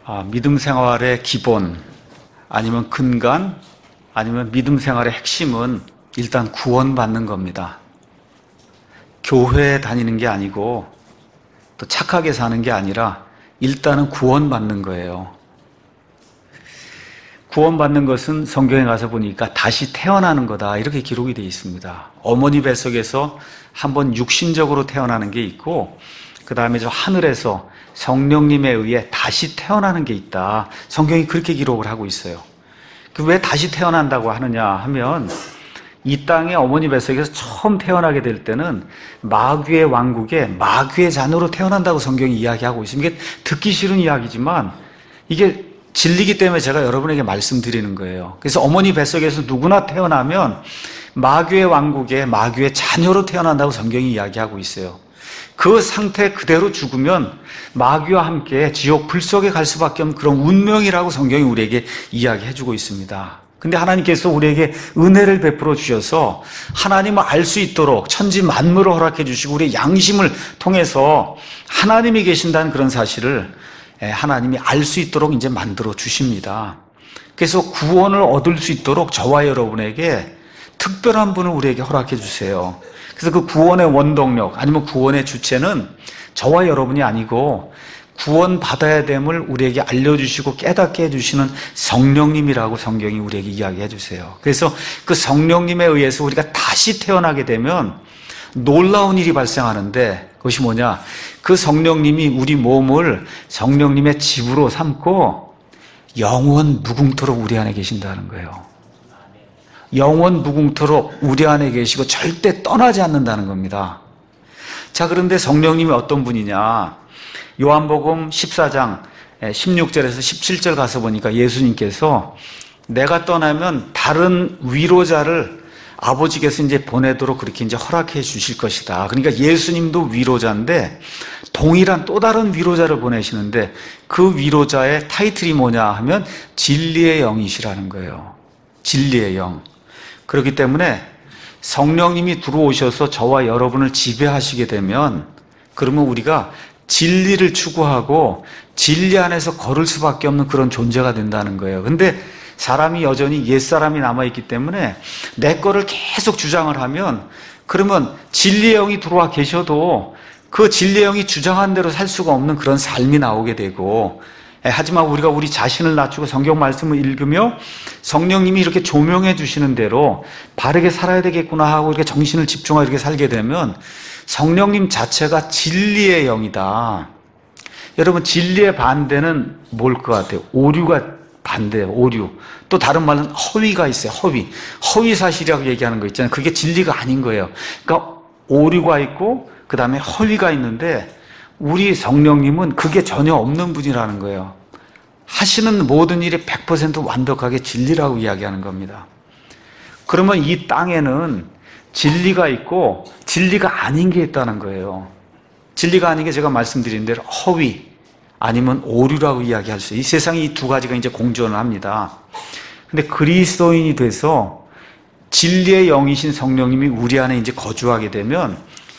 믿음 생활의 기본, 아니면 근간, 아니면 믿음 생활의 핵심은 일단 구원받는 겁니다. 교회에 다니는 게 아니고 또 착하게 사는 게 아니라 일단은 구원받는 거예요. 구원받는 것은 성경에 가서 보니까 다시 태어나는 거다, 이렇게 기록이 되어 있습니다. 어머니 뱃속에서 한번 육신적으로 태어나는 게 있고, 그 다음에 저 하늘에서 성령님에 의해 다시 태어나는 게 있다. 성경이 그렇게 기록을 하고 있어요. 왜 다시 태어난다고 하느냐 하면, 이 땅의 어머니 뱃속에서 처음 태어나게 될 때는 마귀의 왕국에 마귀의 자녀로 태어난다고 성경이 이야기하고 있습니다. 이게 듣기 싫은 이야기지만 이게 진리기 때문에 제가 여러분에게 말씀드리는 거예요. 그래서 어머니 뱃속에서 누구나 태어나면 마귀의 왕국에 마귀의 자녀로 태어난다고 성경이 이야기하고 있어요. 그 상태 그대로 죽으면 마귀와 함께 지옥 불 속에 갈 수밖에 없는 그런 운명이라고 성경이 우리에게 이야기해주고 있습니다. 근데 하나님께서 우리에게 은혜를 베풀어 주셔서 하나님을 알 수 있도록 천지 만물을 허락해 주시고 우리의 양심을 통해서 하나님이 계신다는 그런 사실을 하나님이 알 수 있도록 이제 만들어 주십니다. 그래서 구원을 얻을 수 있도록 저와 여러분에게 특별한 분을 우리에게 허락해 주세요. 그래서 그 구원의 원동력, 아니면 구원의 주체는 저와 여러분이 아니고 구원받아야 됨을 우리에게 알려주시고 깨닫게 해주시는 성령님이라고 성경이 우리에게 이야기해 주세요. 그래서 그 성령님에 의해서 우리가 다시 태어나게 되면 놀라운 일이 발생하는데, 그것이 뭐냐? 그 성령님이 우리 몸을 성령님의 집으로 삼고 영원 무궁토록 우리 안에 계신다는 거예요. 영원 무궁토록 우리 안에 계시고 절대 떠나지 않는다는 겁니다. 자, 그런데 성령님이 어떤 분이냐? 요한복음 14장 16절에서 17절 가서 보니까 예수님께서 내가 떠나면 다른 위로자를 아버지께서 이제 보내도록 그렇게 이제 허락해 주실 것이다. 그러니까 예수님도 위로자인데 동일한 또 다른 위로자를 보내시는데 그 위로자의 타이틀이 뭐냐 하면 진리의 영이시라는 거예요. 진리의 영. 그렇기 때문에 성령님이 들어오셔서 저와 여러분을 지배하시게 되면 그러면 우리가 진리를 추구하고 진리 안에서 걸을 수밖에 없는 그런 존재가 된다는 거예요. 근데 사람이 여전히 옛사람이 남아있기 때문에 내 거를 계속 주장을 하면 그러면 진리의 영이 들어와 계셔도 그 진리의 영이 주장한 대로 살 수가 없는 그런 삶이 나오게 되고, 하지만 우리가 우리 자신을 낮추고 성경 말씀을 읽으며 성령님이 이렇게 조명해 주시는 대로 바르게 살아야 되겠구나 하고 이렇게 정신을 집중하고 이렇게 살게 되면 성령님 자체가 진리의 영이다. 여러분, 진리의 반대는 뭘 것 같아요? 오류가 반대예요. 오류. 또 다른 말은 허위가 있어요. 허위 사실이라고 얘기하는 거 있잖아요. 그게 진리가 아닌 거예요. 그러니까 오류가 있고 그 다음에 허위가 있는데 우리 성령님은 그게 전혀 없는 분이라는 거예요. 하시는 모든 일이 100% 완벽하게 진리라고 이야기하는 겁니다. 그러면 이 땅에는 진리가 있고 진리가 아닌 게 있다는 거예요. 진리가 아닌 게 제가 말씀드린 대로 허위 아니면 오류라고 이야기할 수 있어요. 이 세상에 이 두 가지가 이제 공존을 합니다. 근데 그리스도인이 돼서 진리의 영이신 성령님이 우리 안에 이제 거주하게 되면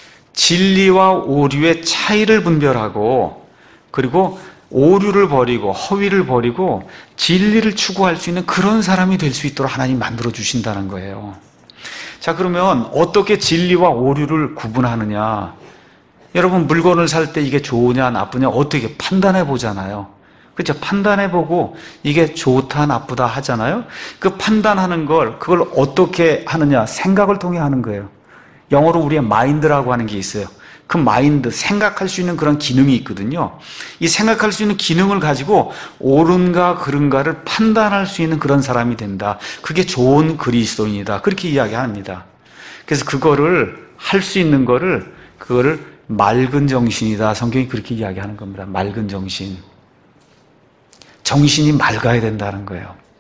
진리와 오류의 차이를 분별하고 그리고 오류를 버리고 허위를 버리고 진리를 추구할 수 있는 그런 사람이 될 수 있도록 하나님 만들어 주신다는 거예요. 자, 그러면 어떻게 진리와 오류를 구분하느냐? 여러분, 물건을 살 때 이게 좋으냐 나쁘냐 어떻게 판단해 보잖아요. 그렇죠? 판단해 보고 이게 좋다 나쁘다 하잖아요. 그 판단하는 그걸 어떻게 하느냐? 생각을 통해 하는 거예요. 영어로 우리의 마인드라고 하는 게 있어요. 그 마인드, 생각할 수 있는 그런 기능이 있거든요. 이 생각할 수 있는 기능을 가지고 옳은가 그른가를 판단할 수 있는 그런 사람이 된다. 그게 좋은 그리스도인이다. 그렇게 이야기합니다. 그래서 그거를 할 수 있는 그거를 맑은 정신이다. 성경이 그렇게 이야기하는 겁니다. 맑은 정신. 정신이 맑아야 된다는 거예요.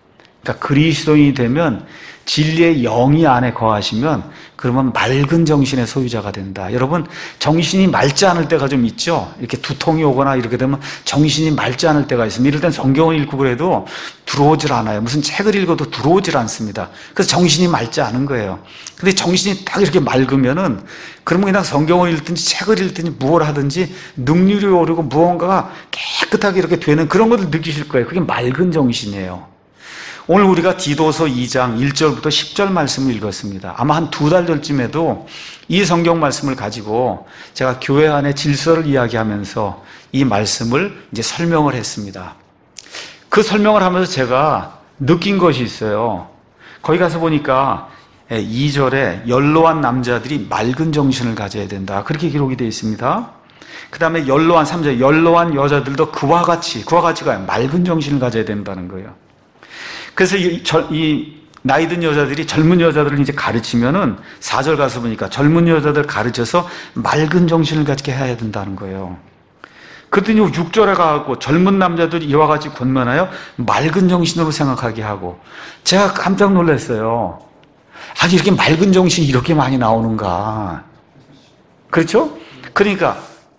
그러니까 그리스도인이 되면 진리의 영이 안에 거하시면 그러면 맑은 정신의 소유자가 된다. 여러분, 정신이 맑지 않을 때가 좀 있죠? 이렇게 두통이 오거나 이렇게 되면 정신이 맑지 않을 때가 있습니다. 이럴 땐 성경을 읽고 그래도 들어오질 않아요. 무슨 책을 읽어도 들어오질 않습니다. 그래서 정신이 맑지 않은 거예요. 근데 정신이 딱 이렇게 맑으면은 그러면 그냥 성경을 읽든지 책을 읽든지 무엇을 하든지 능률이 오르고 무언가가 깨끗하게 이렇게 되는 그런 것을 느끼실 거예요. 그게 맑은 정신이에요. 오늘 우리가 디도서 2장 1절부터 10절 말씀을 읽었습니다. 아마 한 2달 전쯤에도 이 성경 말씀을 가지고 제가 교회 안의 질서를 이야기하면서 이 말씀을 이제 설명을 했습니다. 그 설명을 하면서 제가 느낀 것이 있어요. 거기 가서 보니까 2절에 연로한 남자들이 맑은 정신을 가져야 된다. 그렇게 기록이 되어 있습니다. 그 다음에 연로한 3절, 연로한 여자들도 그와 같이가 맑은 정신을 가져야 된다는 거예요. 그래서 이 나이 든 여자들이 젊은 여자들을 이제 가르치면은 4절 가서 보니까 젊은 여자들 가르쳐서 맑은 정신을 갖게 해야 된다는 거예요. 그랬더니 6절에 가고 젊은 남자들이 이와 같이 권면하여 맑은 정신으로 생각하게 하고 제가 깜짝 놀랐어요. 아니 이렇게 맑은 정신이 이렇게 많이 나오는가. 그렇죠? 그러니까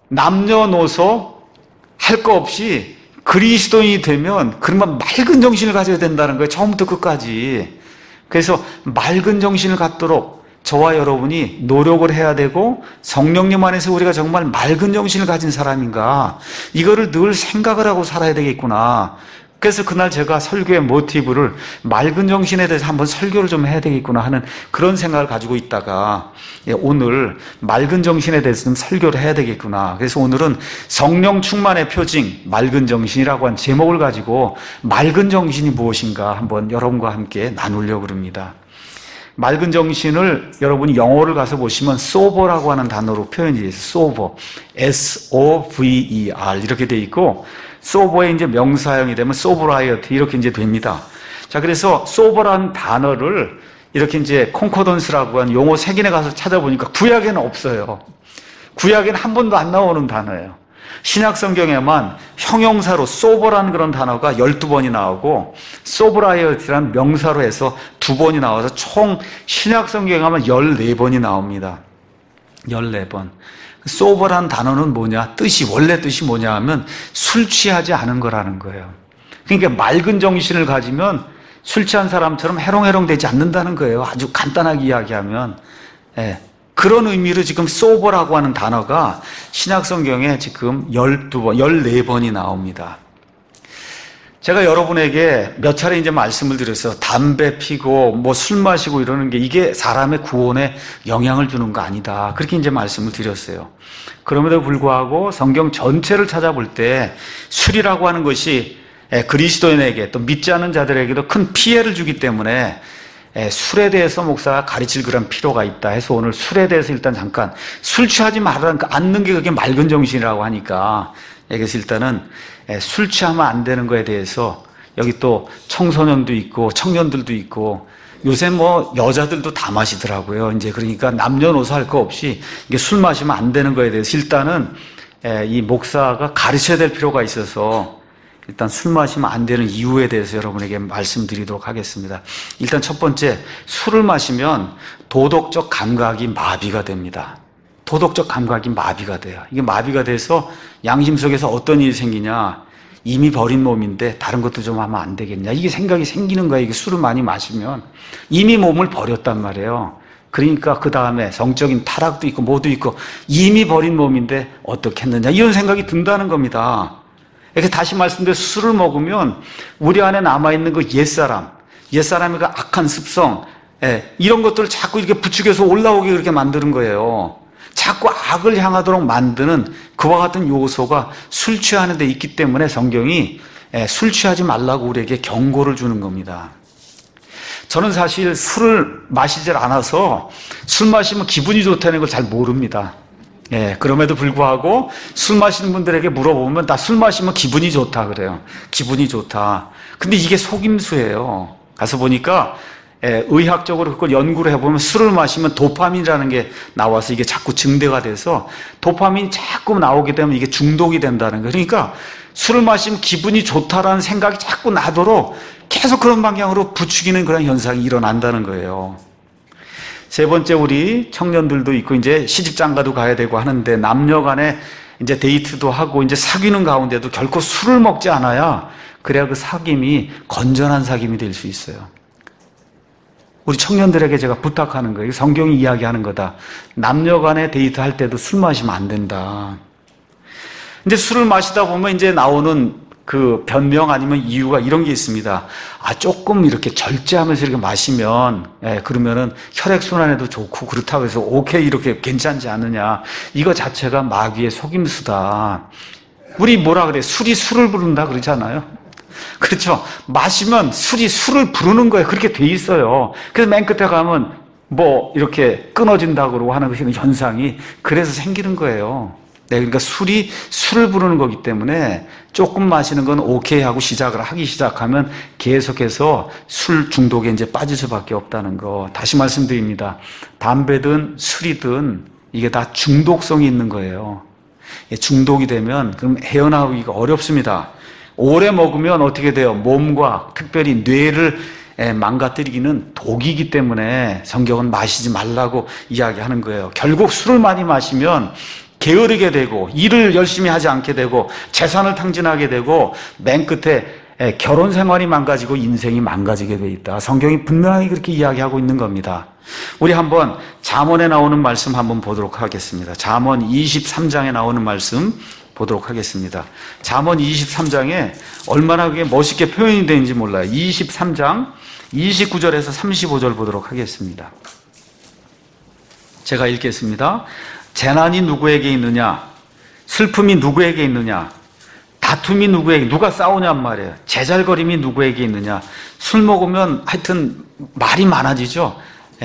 남녀노소 할 거 없이 그리스도인이 되면 그러면 맑은 정신을 가져야 된다는 거예요. 처음부터 끝까지. 그래서 맑은 정신을 갖도록 저와 여러분이 노력을 해야 되고 성령님 안에서 우리가 정말 맑은 정신을 가진 사람인가 이거를 늘 생각을 하고 살아야 되겠구나. 그래서 그날 제가 설교의 모티브를 맑은 정신에 대해서 한번 설교를 좀 해야 되겠구나 하는 그런 생각을 가지고 있다가 오늘 맑은 정신에 대해서 좀 설교를 해야 되겠구나. 그래서 오늘은 성령 충만의 표징 맑은 정신이라고 한 제목을 가지고 맑은 정신이 무엇인가 한번 여러분과 함께 나누려고 합니다. 맑은 정신을 여러분이 영어를 가서 보시면 sober라고 하는 단어로 표현이 되어 있어요. sober, S-O-V-E-R 이렇게 되어 있고 sober의 이제 명사형이 되면 sobriety 이렇게 이제 됩니다. 자, 그래서 sober라는 단어를 이렇게 이제 콘코던스라고 하는 용어 색인에 가서 찾아보니까 구약에는 없어요. 구약에는 한 번도 안 나오는 단어예요. 신약 성경에만 형용사로 sober라는 그런 단어가 12번이 나오고 sobriety라는 명사로 해서 2번이 나와서 총 신약 성경에 가면 14번이 나옵니다. 14번. sober라는 단어는 뭐냐? 원래 뜻이 뭐냐 하면 술 취하지 않은 거라는 거예요. 그러니까 맑은 정신을 가지면 술 취한 사람처럼 해롱해롱 되지 않는다는 거예요. 아주 간단하게 이야기하면. 예. 그런 의미로 지금 sober라고 하는 단어가 신약 성경에 지금 12번, 14번이 나옵니다. 제가 여러분에게 몇 차례 이제 말씀을 드렸어요. 담배 피고 뭐 술 마시고 이러는 게 이게 사람의 구원에 영향을 주는 거 아니다. 그렇게 이제 말씀을 드렸어요. 그럼에도 불구하고 성경 전체를 찾아볼 때 술이라고 하는 것이 그리스도인에게 또 믿지 않는 자들에게도 큰 피해를 주기 때문에 술에 대해서 목사가 가르칠 그런 필요가 있다 해서 오늘 술에 대해서 일단 잠깐 술 취하지 않는 게 그게 맑은 정신이라고 하니까 그래서 일단은 술 취하면 안 되는 거에 대해서 여기 또 청소년도 있고 청년들도 있고 요새 뭐 여자들도 다 마시더라고요. 이제 그러니까 남녀노소 할 거 없이 이게 술 마시면 안 되는 거에 대해서 일단은 이 목사가 가르쳐야 될 필요가 있어서 일단 술 마시면 안 되는 이유에 대해서 여러분에게 말씀드리도록 하겠습니다. 일단 첫 번째, 술을 마시면 도덕적 감각이 마비가 됩니다. 도덕적 감각이 마비가 돼요. 이게 마비가 돼서 양심 속에서 어떤 일이 생기냐? 이미 버린 몸인데 다른 것도 좀 하면 안 되겠냐? 이게 생각이 생기는 거예요. 이게 술을 많이 마시면 이미 몸을 버렸단 말이에요. 그러니까 그 다음에 성적인 타락도 있고 뭐도 있고 이미 버린 몸인데 어떻게 했느냐? 이런 생각이 든다는 겁니다. 이렇게 다시 말씀드려 술을 먹으면 우리 안에 남아있는 그 옛사람의 그 악한 습성, 이런 것들을 자꾸 이렇게 부추겨서 올라오게 그렇게 만드는 거예요. 자꾸 악을 향하도록 만드는 그와 같은 요소가 술 취하는 데 있기 때문에 성경이 술 취하지 말라고 우리에게 경고를 주는 겁니다. 저는 사실 술을 마시질 않아서 술 마시면 기분이 좋다는 걸 잘 모릅니다. 그럼에도 불구하고 술 마시는 분들에게 물어보면 다 술 마시면 기분이 좋다 그래요. 기분이 좋다. 근데 이게 속임수예요. 가서 보니까 의학적으로 그걸 연구를 해보면 술을 마시면 도파민이라는 게 나와서 이게 자꾸 증대가 돼서 도파민이 자꾸 나오게 되면 이게 중독이 된다는 거예요. 그러니까 술을 마시면 기분이 좋다라는 생각이 자꾸 나도록 계속 그런 방향으로 부추기는 그런 현상이 일어난다는 거예요. 세 번째, 우리 청년들도 있고 이제 시집장가도 가야 되고 하는데 남녀 간에 이제 데이트도 하고 이제 사귀는 가운데도 결코 술을 먹지 않아야 그래야 그 사귐이 건전한 사귐이 될 수 있어요. 우리 청년들에게 제가 부탁하는 거예요. 성경이 이야기하는 거다. 남녀 간에 데이트할 때도 술 마시면 안 된다. 이제 술을 마시다 보면 이제 나오는 그 변명 아니면 이유가 이런 게 있습니다. 조금 이렇게 절제하면서 이렇게 마시면, 그러면은 혈액순환에도 좋고 그렇다고 해서 오케이, 이렇게 괜찮지 않느냐. 이거 자체가 마귀의 속임수다. 우리 뭐라 그래? 술이 술을 부른다 그러잖아요. 그렇죠. 마시면 술이 술을 부르는 거예요. 그렇게 돼 있어요. 그래서 맨 끝에 가면 뭐 이렇게 끊어진다고 그러고 하는 그 현상이 그래서 생기는 거예요. 네, 그러니까 술이 술을 부르는 거기 때문에 조금 마시는 건 오케이 하고 시작을 하기 시작하면 계속해서 술 중독에 이제 빠질 수밖에 없다는 거. 다시 말씀드립니다. 담배든 술이든 이게 다 중독성이 있는 거예요. 중독이 되면 그럼 헤어나오기가 어렵습니다. 오래 먹으면 어떻게 돼요? 몸과 특별히 뇌를 망가뜨리기는 독이기 때문에 성경은 마시지 말라고 이야기하는 거예요. 결국 술을 많이 마시면 게으르게 되고 일을 열심히 하지 않게 되고 재산을 탕진하게 되고 맨 끝에 결혼 생활이 망가지고 인생이 망가지게 돼 있다. 성경이 분명히 그렇게 이야기하고 있는 겁니다. 우리 한번 잠언에 나오는 말씀 한번 보도록 하겠습니다. 잠언 23장에 나오는 말씀 보도록 하겠습니다. 잠언 23장에 얼마나 그게 멋있게 표현이 되는지 몰라요. 23장 29절에서 35절 보도록 하겠습니다. 제가 읽겠습니다. 재난이 누구에게 있느냐? 슬픔이 누구에게 있느냐? 다툼이 누구에게, 누가 싸우냔 말이에요. 제잘거림이 누구에게 있느냐? 술 먹으면 하여튼 말이 많아지죠.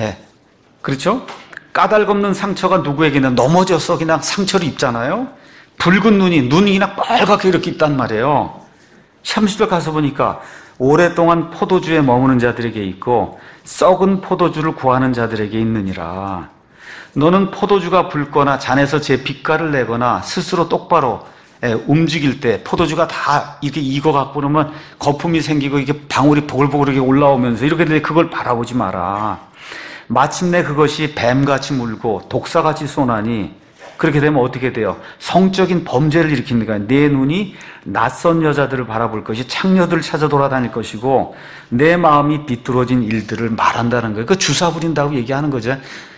그렇죠? 까닭없는 상처가 누구에게 있느냐? 넘어져서 그냥 상처를 입잖아요. 붉은 눈이 그냥 빨갛게 이렇게 있단 말이에요. 30절 가서 보니까 오랫동안 포도주에 머무는 자들에게 있고 썩은 포도주를 구하는 자들에게 있느니라. 너는 포도주가 붉거나 잔에서 제 빛깔을 내거나 스스로 똑바로 움직일 때 포도주가 다 이렇게 익어갖고 그러면 거품이 생기고 이게 방울이 보글보글하게 올라오면서 이렇게 되는데 그걸 바라보지 마라. 마침내 그것이 뱀같이 물고 독사같이 쏘나니 그렇게 되면 어떻게 돼요? 성적인 범죄를 일으키는 거예요. 내 눈이 낯선 여자들을 바라볼 것이 창녀들을 찾아 돌아다닐 것이고 내 마음이 비뚤어진 일들을 말한다는 거예요. 그 주사 부린다고 얘기하는 거죠.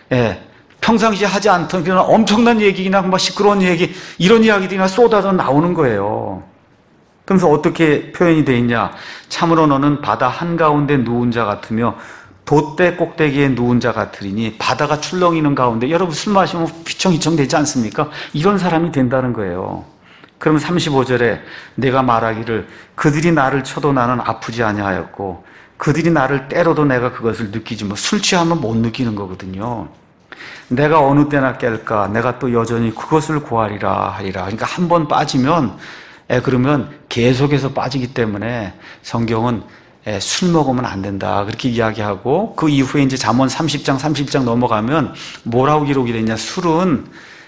평상시에 하지 않던 그런 엄청난 얘기나 막 시끄러운 얘기, 이런 이야기들이나 쏟아져 나오는 거예요. 그러면서 어떻게 표현이 되어 있냐? 참으로 너는 바다 한가운데 누운 자 같으며 돛대 꼭대기에 누운 자 같으리니 바다가 출렁이는 가운데, 여러분 술 마시면 휘청휘청 되지 않습니까? 이런 사람이 된다는 거예요. 그러면 35절에 내가 말하기를 그들이 나를 쳐도 나는 아프지 아니하였고 그들이 나를 때려도 내가 그것을 느끼지 뭐. 술 취하면 못 느끼는 거거든요. 내가 어느 때나 깰까? 내가 또 여전히 그것을 구하리라 하리라. 그러니까 한 번 빠지면 그러면 계속해서 빠지기 때문에 성경은 술 먹으면 안 된다 그렇게 이야기하고, 그 이후에 이제 잠언 30장 넘어가면 뭐라고 기록이 되냐? 술은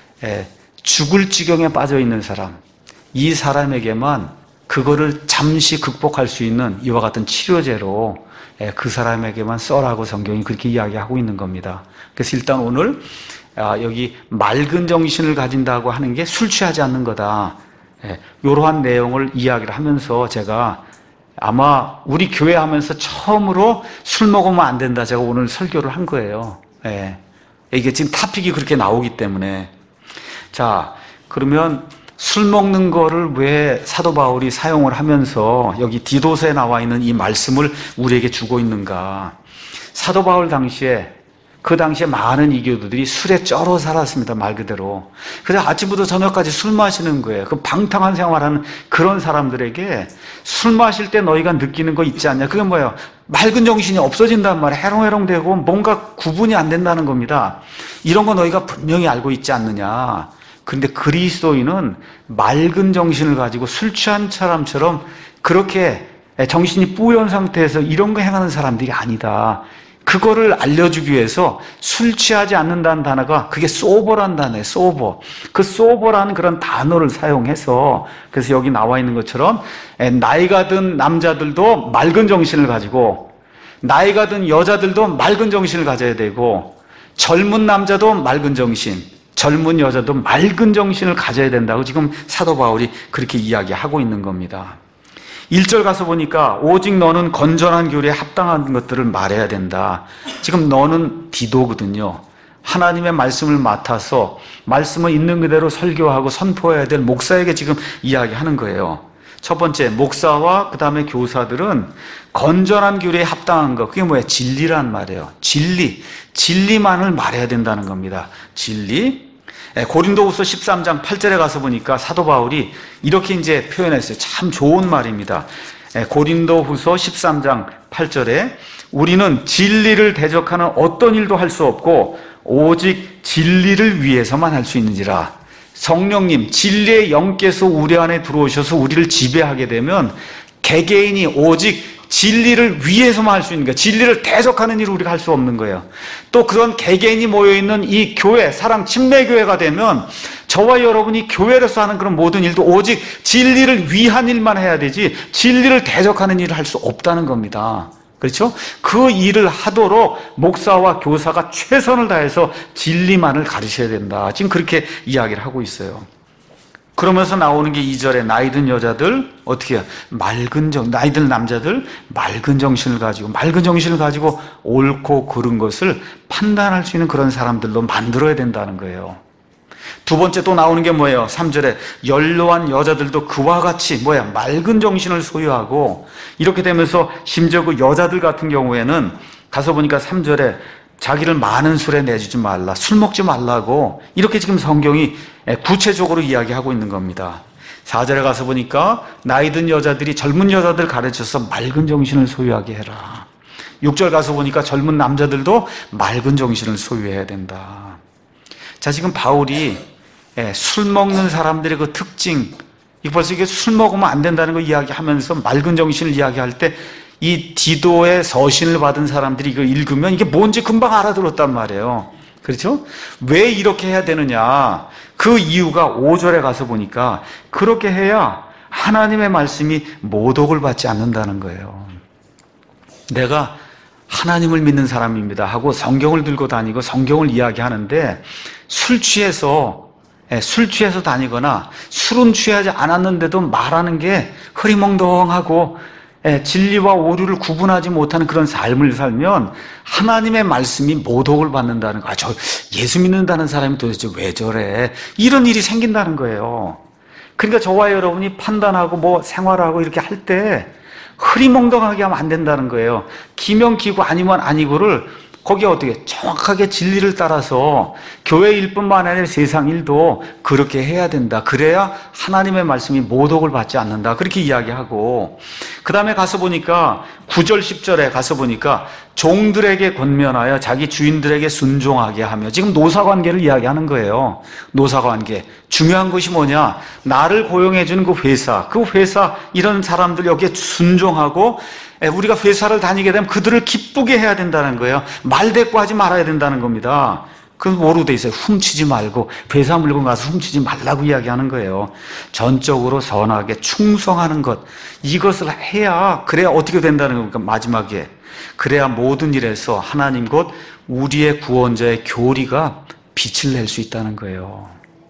죽을 지경에 빠져 있는 사람, 이 사람에게만 그거를 잠시 극복할 수 있는 이와 같은 치료제로 그 사람에게만 써라고 성경이 그렇게 이야기하고 있는 겁니다. 그래서 일단 오늘 여기 맑은 정신을 가진다고 하는 게 술 취하지 않는 거다, 이러한 내용을 이야기를 하면서 제가 아마 우리 교회 하면서 처음으로 술 먹으면 안 된다 제가 오늘 설교를 한 거예요. 이게 지금 토픽이 그렇게 나오기 때문에. 자, 그러면 술 먹는 거를 왜 사도 바울이 사용을 하면서 여기 디도서에 나와 있는 이 말씀을 우리에게 주고 있는가? 사도 바울 당시에, 그 당시에 많은 이교도들이 술에 쩔어 살았습니다, 말 그대로. 그래서 아침부터 저녁까지 술 마시는 거예요. 그 방탕한 생활하는 그런 사람들에게 술 마실 때 너희가 느끼는 거 있지 않냐? 그게 뭐예요? 맑은 정신이 없어진단 말이에요. 해롱해롱되고 뭔가 구분이 안 된다는 겁니다. 이런 거 너희가 분명히 알고 있지 않느냐? 그런데 그리스도인은 맑은 정신을 가지고 술 취한 사람처럼 그렇게 정신이 뿌연 상태에서 이런 거 행하는 사람들이 아니다. 그거를 알려주기 위해서 술 취하지 않는다는 단어가 그게 소버란 단어예요. 소버. 그 소버라는 그런 단어를 사용해서 그래서 여기 나와 있는 것처럼 나이가 든 남자들도 맑은 정신을 가지고 나이가 든 여자들도 맑은 정신을 가져야 되고 젊은 남자도 맑은 정신, 젊은 여자도 맑은 정신을 가져야 된다고 지금 사도 바울이 그렇게 이야기하고 있는 겁니다. 1절 가서 보니까 오직 너는 건전한 교리에 합당한 것들을 말해야 된다. 지금 너는 디도거든요. 하나님의 말씀을 맡아서 말씀을 있는 그대로 설교하고 선포해야 될 목사에게 지금 이야기하는 거예요. 첫 번째, 목사와 그 다음에 교사들은 건전한 교리에 합당한 것, 그게 뭐예요? 진리란 말이에요. 진리만을 말해야 된다는 겁니다. 진리. 고린도후서 13장 8절에 가서 보니까 사도 바울이 이렇게 이제 표현했어요. 참 좋은 말입니다. 고린도후서 13장 8절에 우리는 진리를 대적하는 어떤 일도 할 수 없고 오직 진리를 위해서만 할 수 있는지라. 성령님, 진리의 영께서 우리 안에 들어오셔서 우리를 지배하게 되면 개개인이 오직 진리를 위해서만 할 수 있는 거예요. 진리를 대적하는 일을 우리가 할 수 없는 거예요. 또 그런 개개인이 모여있는 이 교회, 사랑 침례교회가 되면 저와 여러분이 교회로서 하는 그런 모든 일도 오직 진리를 위한 일만 해야 되지 진리를 대적하는 일을 할 수 없다는 겁니다. 그렇죠? 그 일을 하도록 목사와 교사가 최선을 다해서 진리만을 가르쳐야 된다. 지금 그렇게 이야기를 하고 있어요. 그러면서 나오는 게 2절에 나이든 여자들 어떻게 해요? 나이든 남자들 맑은 정신을 가지고 옳고 그른 것을 판단할 수 있는 그런 사람들로 만들어야 된다는 거예요. 두 번째 또 나오는 게 뭐예요? 3절에 연로한 여자들도 그와 같이 맑은 정신을 소유하고 이렇게 되면서 심지어 그 여자들 같은 경우에는 가서 보니까 3절에 자기를 많은 술에 내주지 말라, 술 먹지 말라고 이렇게 지금 성경이 구체적으로 이야기하고 있는 겁니다. 4절에 가서 보니까 나이든 여자들이 젊은 여자들 가르쳐서 맑은 정신을 소유하게 해라. 6절 가서 보니까 젊은 남자들도 맑은 정신을 소유해야 된다. 자, 지금 바울이 술 먹는 사람들의 그 특징, 벌써 이게 술 먹으면 안 된다는 거 이야기하면서 맑은 정신을 이야기할 때 이 디도의 서신을 받은 사람들이 이걸 읽으면 이게 뭔지 금방 알아들었단 말이에요. 그렇죠? 왜 이렇게 해야 되느냐? 그 이유가 5절에 가서 보니까 그렇게 해야 하나님의 말씀이 모독을 받지 않는다는 거예요. 내가 하나님을 믿는 사람입니다 하고 성경을 들고 다니고 성경을 이야기하는데 술 취해서 다니거나 술은 취하지 않았는데도 말하는 게 흐리멍덩하고 진리와 오류를 구분하지 못하는 그런 삶을 살면 하나님의 말씀이 모독을 받는다는 거. 저 예수 믿는다는 사람이 도대체 왜 저래? 이런 일이 생긴다는 거예요. 그러니까 저와 여러분이 판단하고 생활하고 이렇게 할 때 흐리멍덩하게 하면 안 된다는 거예요. 기면 기고 아니면 아니고를 거기에 어떻게 정확하게 진리를 따라서 교회 일뿐만 아니라 세상 일도 그렇게 해야 된다. 그래야 하나님의 말씀이 모독을 받지 않는다. 그렇게 이야기하고 그 다음에 가서 보니까 9절 10절에 가서 보니까 종들에게 권면하여 자기 주인들에게 순종하게 하며 지금 노사관계를 이야기하는 거예요. 노사관계. 중요한 것이 뭐냐? 나를 고용해 주는 그 회사 이런 사람들 여기에 순종하고 우리가 회사를 다니게 되면 그들을 기쁘게 해야 된다는 거예요. 말대꾸하지 말아야 된다는 겁니다. 그건 뭐로 돼 있어요? 훔치지 말고 회사 물건 가서 훔치지 말라고 이야기하는 거예요. 전적으로 선하게 충성하는 것, 이것을 해야 그래야 어떻게 된다는 겁니까? 마지막에 그래야 모든 일에서 하나님 곧 우리의 구원자의 교리가 빛을 낼 수 있다는 거예요.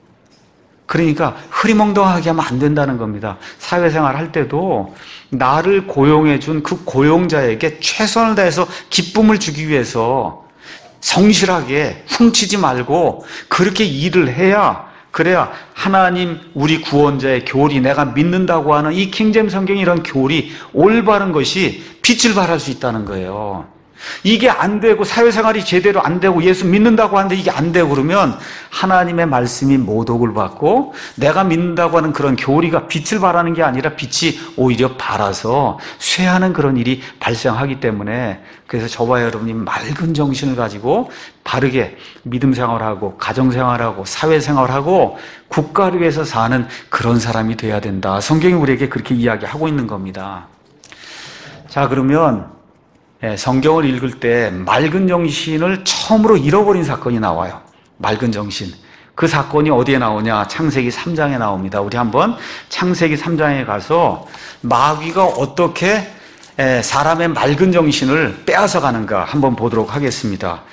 그러니까 흐리멍덩하게 하면 안 된다는 겁니다. 사회생활 할 때도 나를 고용해 준 그 고용자에게 최선을 다해서 기쁨을 주기 위해서 성실하게 훔치지 말고 그렇게 일을 해야 그래야 하나님 우리 구원자의 교리, 내가 믿는다고 하는 이 킹제임스 성경의 이런 교리, 올바른 것이 빛을 발할 수 있다는 거예요. 이게 안 되고 사회생활이 제대로 안 되고 예수 믿는다고 하는데 이게 안 되고 그러면 하나님의 말씀이 모독을 받고 내가 믿는다고 하는 그런 교리가 빛을 발하는 게 아니라 빛이 오히려 발아서 쇠하는 그런 일이 발생하기 때문에 그래서 저와 여러분이 맑은 정신을 가지고 바르게 믿음 생활하고 가정 생활하고 사회 생활하고 국가를 위해서 사는 그런 사람이 돼야 된다. 성경이 우리에게 그렇게 이야기하고 있는 겁니다. 자, 그러면 성경을 읽을 때 맑은 정신을 처음으로 잃어버린 사건이 나와요. 맑은 정신. 그 사건이 어디에 나오냐? 창세기 3장에 나옵니다. 우리 한번 창세기 3장에 가서 마귀가 어떻게 사람의 맑은 정신을 빼앗아 가는가 한번 보도록 하겠습니다.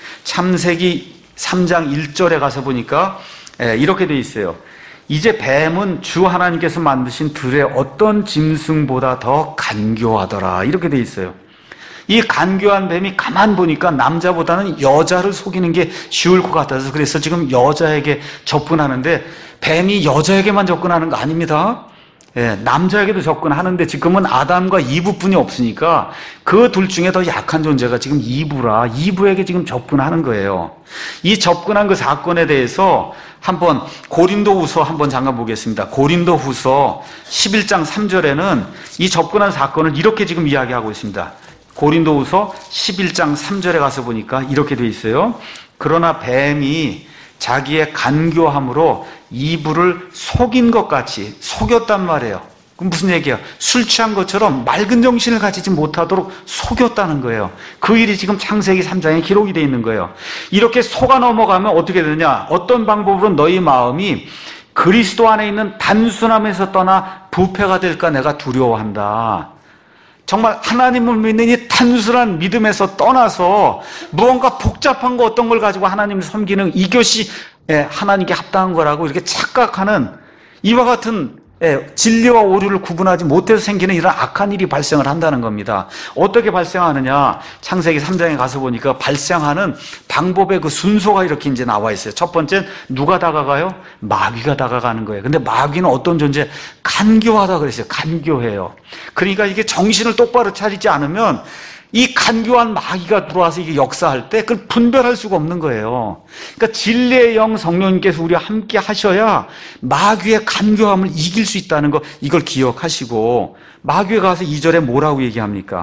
창세기 3장 1절에 가서 보니까 이렇게 돼 있어요. 이제 뱀은 주 하나님께서 만드신 들의 어떤 짐승보다 더 간교하더라. 이렇게 돼 있어요. 이 간교한 뱀이 가만 보니까 남자보다는 여자를 속이는 게 쉬울 것 같아서 그래서 지금 여자에게 접근하는데 뱀이 여자에게만 접근하는 거 아닙니다. 남자에게도 접근하는데 지금은 아담과 이브뿐이 없으니까 그 둘 중에 더 약한 존재가 지금 이브라. 이브에게 지금 접근하는 거예요. 이 접근한 그 사건에 대해서 한번 고린도후서 한번 잠깐 보겠습니다. 고린도후서 11장 3절에는 이 접근한 사건을 이렇게 지금 이야기하고 있습니다. 고린도후서 11장 3절에 가서 보니까 이렇게 돼 있어요. 그러나 뱀이 자기의 간교함으로 이브를 속인 것 같이 속였단 말이에요. 그럼 무슨 얘기야? 술 취한 것처럼 맑은 정신을 가지지 못하도록 속였다는 거예요. 그 일이 지금 창세기 3장에 기록이 되어 있는 거예요. 이렇게 속아 넘어가면 어떻게 되느냐? 어떤 방법으로 너희 마음이 그리스도 안에 있는 단순함에서 떠나 부패가 될까 내가 두려워한다. 정말 하나님을 믿는 이 단순한 믿음에서 떠나서 무언가 복잡한 거 어떤 걸 가지고 하나님을 섬기는 이것이 하나님께 합당한 거라고 이렇게 착각하는 이와 같은 진리와 오류를 구분하지 못해서 생기는 이런 악한 일이 발생을 한다는 겁니다. 어떻게 발생하느냐? 창세기 3장에 가서 보니까 발생하는 방법의 그 순서가 이렇게 이제 나와 있어요. 첫 번째, 누가 다가가요? 마귀가 다가가는 거예요. 근데 마귀는 어떤 존재? 간교하다 그랬어요. 간교해요. 그러니까 이게 정신을 똑바로 차리지 않으면 이 간교한 마귀가 들어와서 이게 역사할 때 그걸 분별할 수가 없는 거예요. 그러니까 진리의 영 성령님께서 우리와 함께 하셔야 마귀의 간교함을 이길 수 있다는 거 이걸 기억하시고 마귀가 가서 2절에 뭐라고 얘기합니까?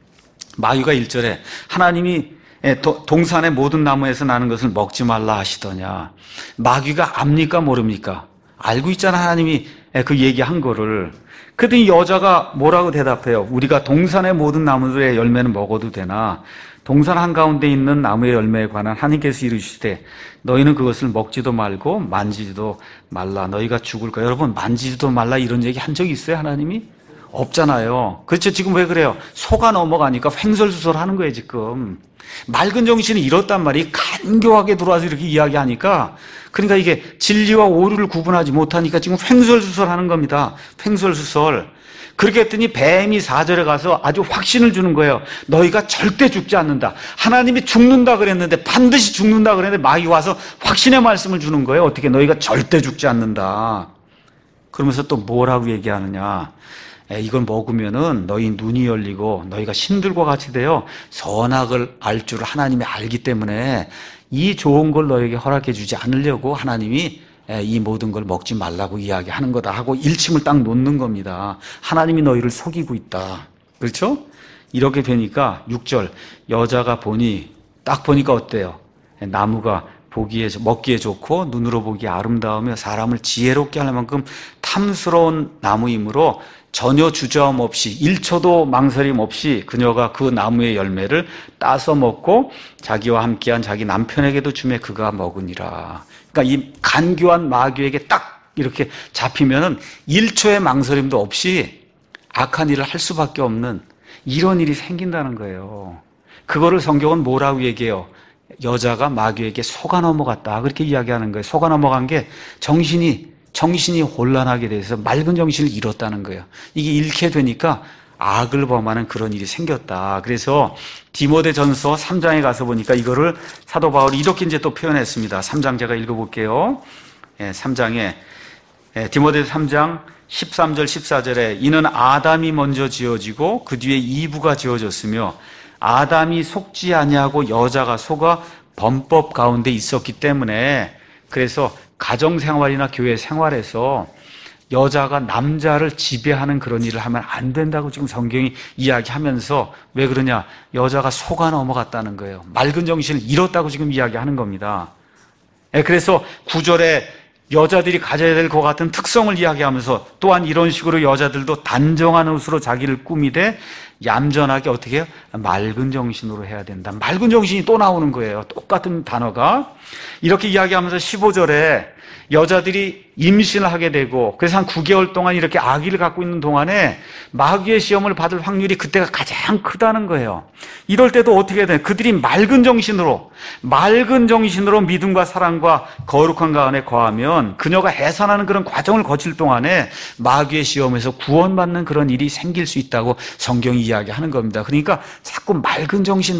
마귀가 1절에 하나님이 동산의 모든 나무에서 나는 것을 먹지 말라 하시더냐. 마귀가 압니까 모릅니까? 알고 있잖아 하나님이 그 얘기한 거를. 그랬더니 여자가 뭐라고 대답해요? 우리가 동산의 모든 나무들의 열매는 먹어도 되나 동산 한가운데 있는 나무의 열매에 관한 하나님께서 이르시되 너희는 그것을 먹지도 말고 만지지도 말라 너희가 죽을까. 여러분 만지지도 말라 이런 얘기 한 적이 있어요 하나님이? 없잖아요. 그렇죠. 지금 왜 그래요? 속아 넘어가니까 횡설수설하는 거예요 지금. 맑은 정신이 이렇단 말이에요. 간교하게 들어와서 이렇게 이야기하니까 그러니까 이게 진리와 오류를 구분하지 못하니까 지금 횡설수설하는 겁니다. 횡설수설. 그렇게 했더니 뱀이 4절에 가서 아주 확신을 주는 거예요. 너희가 절대 죽지 않는다. 하나님이 죽는다 그랬는데 반드시 죽는다 그랬는데 마귀 와서 확신의 말씀을 주는 거예요. 어떻게 너희가 절대 죽지 않는다. 그러면서 또 뭐라고 얘기하느냐. 이걸 먹으면은 너희 눈이 열리고 너희가 신들과 같이 되어 선악을 알 줄을 하나님이 알기 때문에 이 좋은 걸 너에게 허락해 주지 않으려고 하나님이 이 모든 걸 먹지 말라고 이야기하는 거다 하고 일침을 딱 놓는 겁니다. 하나님이 너희를 속이고 있다. 그렇죠? 이렇게 되니까 6절 여자가 딱 보니까 어때요? 나무가 먹기에 좋고 눈으로 보기에 아름다우며 사람을 지혜롭게 할 만큼 탐스러운 나무이므로 전혀 주저함 없이 1초도 망설임 없이 그녀가 그 나무의 열매를 따서 먹고 자기와 함께한 자기 남편에게도 주매 그가 먹으니라. 그러니까 이 간교한 마귀에게 딱 이렇게 잡히면은 1초의 망설임도 없이 악한 일을 할 수밖에 없는 이런 일이 생긴다는 거예요. 그거를 성경은 뭐라고 얘기해요? 여자가 마귀에게 속아 넘어갔다. 그렇게 이야기하는 거예요. 속아 넘어간 게 정신이 혼란하게 돼서 맑은 정신을 잃었다는 거예요. 이게 잃게 되니까 악을 범하는 그런 일이 생겼다. 그래서 디모데전서 3장에 가서 보니까 이거를 사도 바울이 이렇게 이제 또 표현했습니다. 3장 제가 읽어볼게요. 3장에 디모데전서 3장 13절 14절에 이는 아담이 먼저 지어지고 그 뒤에 이브가 지어졌으며 아담이 속지 아니하고 여자가 속아 범법 가운데 있었기 때문에 그래서 가정생활이나 교회 생활에서 여자가 남자를 지배하는 그런 일을 하면 안 된다고 지금 성경이 이야기하면서 왜 그러냐? 여자가 속아 넘어갔다는 거예요. 맑은 정신을 잃었다고 지금 이야기하는 겁니다. 그래서 9절에 여자들이 가져야 될 것 같은 특성을 이야기하면서 또한 이런 식으로 여자들도 단정한 옷으로 자기를 꾸미되 얌전하게 어떻게 해요? 맑은 정신으로 해야 된다. 맑은 정신이 또 나오는 거예요. 똑같은 단어가. 이렇게 이야기하면서 15절에 여자들이 임신을 하게 되고 그래서 한 9개월 동안 이렇게 아기를 갖고 있는 동안에 마귀의 시험을 받을 확률이 그때가 가장 크다는 거예요. 이럴 때도 어떻게 해야 되나? 그들이 맑은 정신으로 믿음과 사랑과 거룩한 가운데 거하면 그녀가 해산하는 그런 과정을 거칠 동안에 마귀의 시험에서 구원받는 그런 일이 생길 수 있다고 성경이 이야기하는 겁니다. 그러니까 자꾸 맑은 정신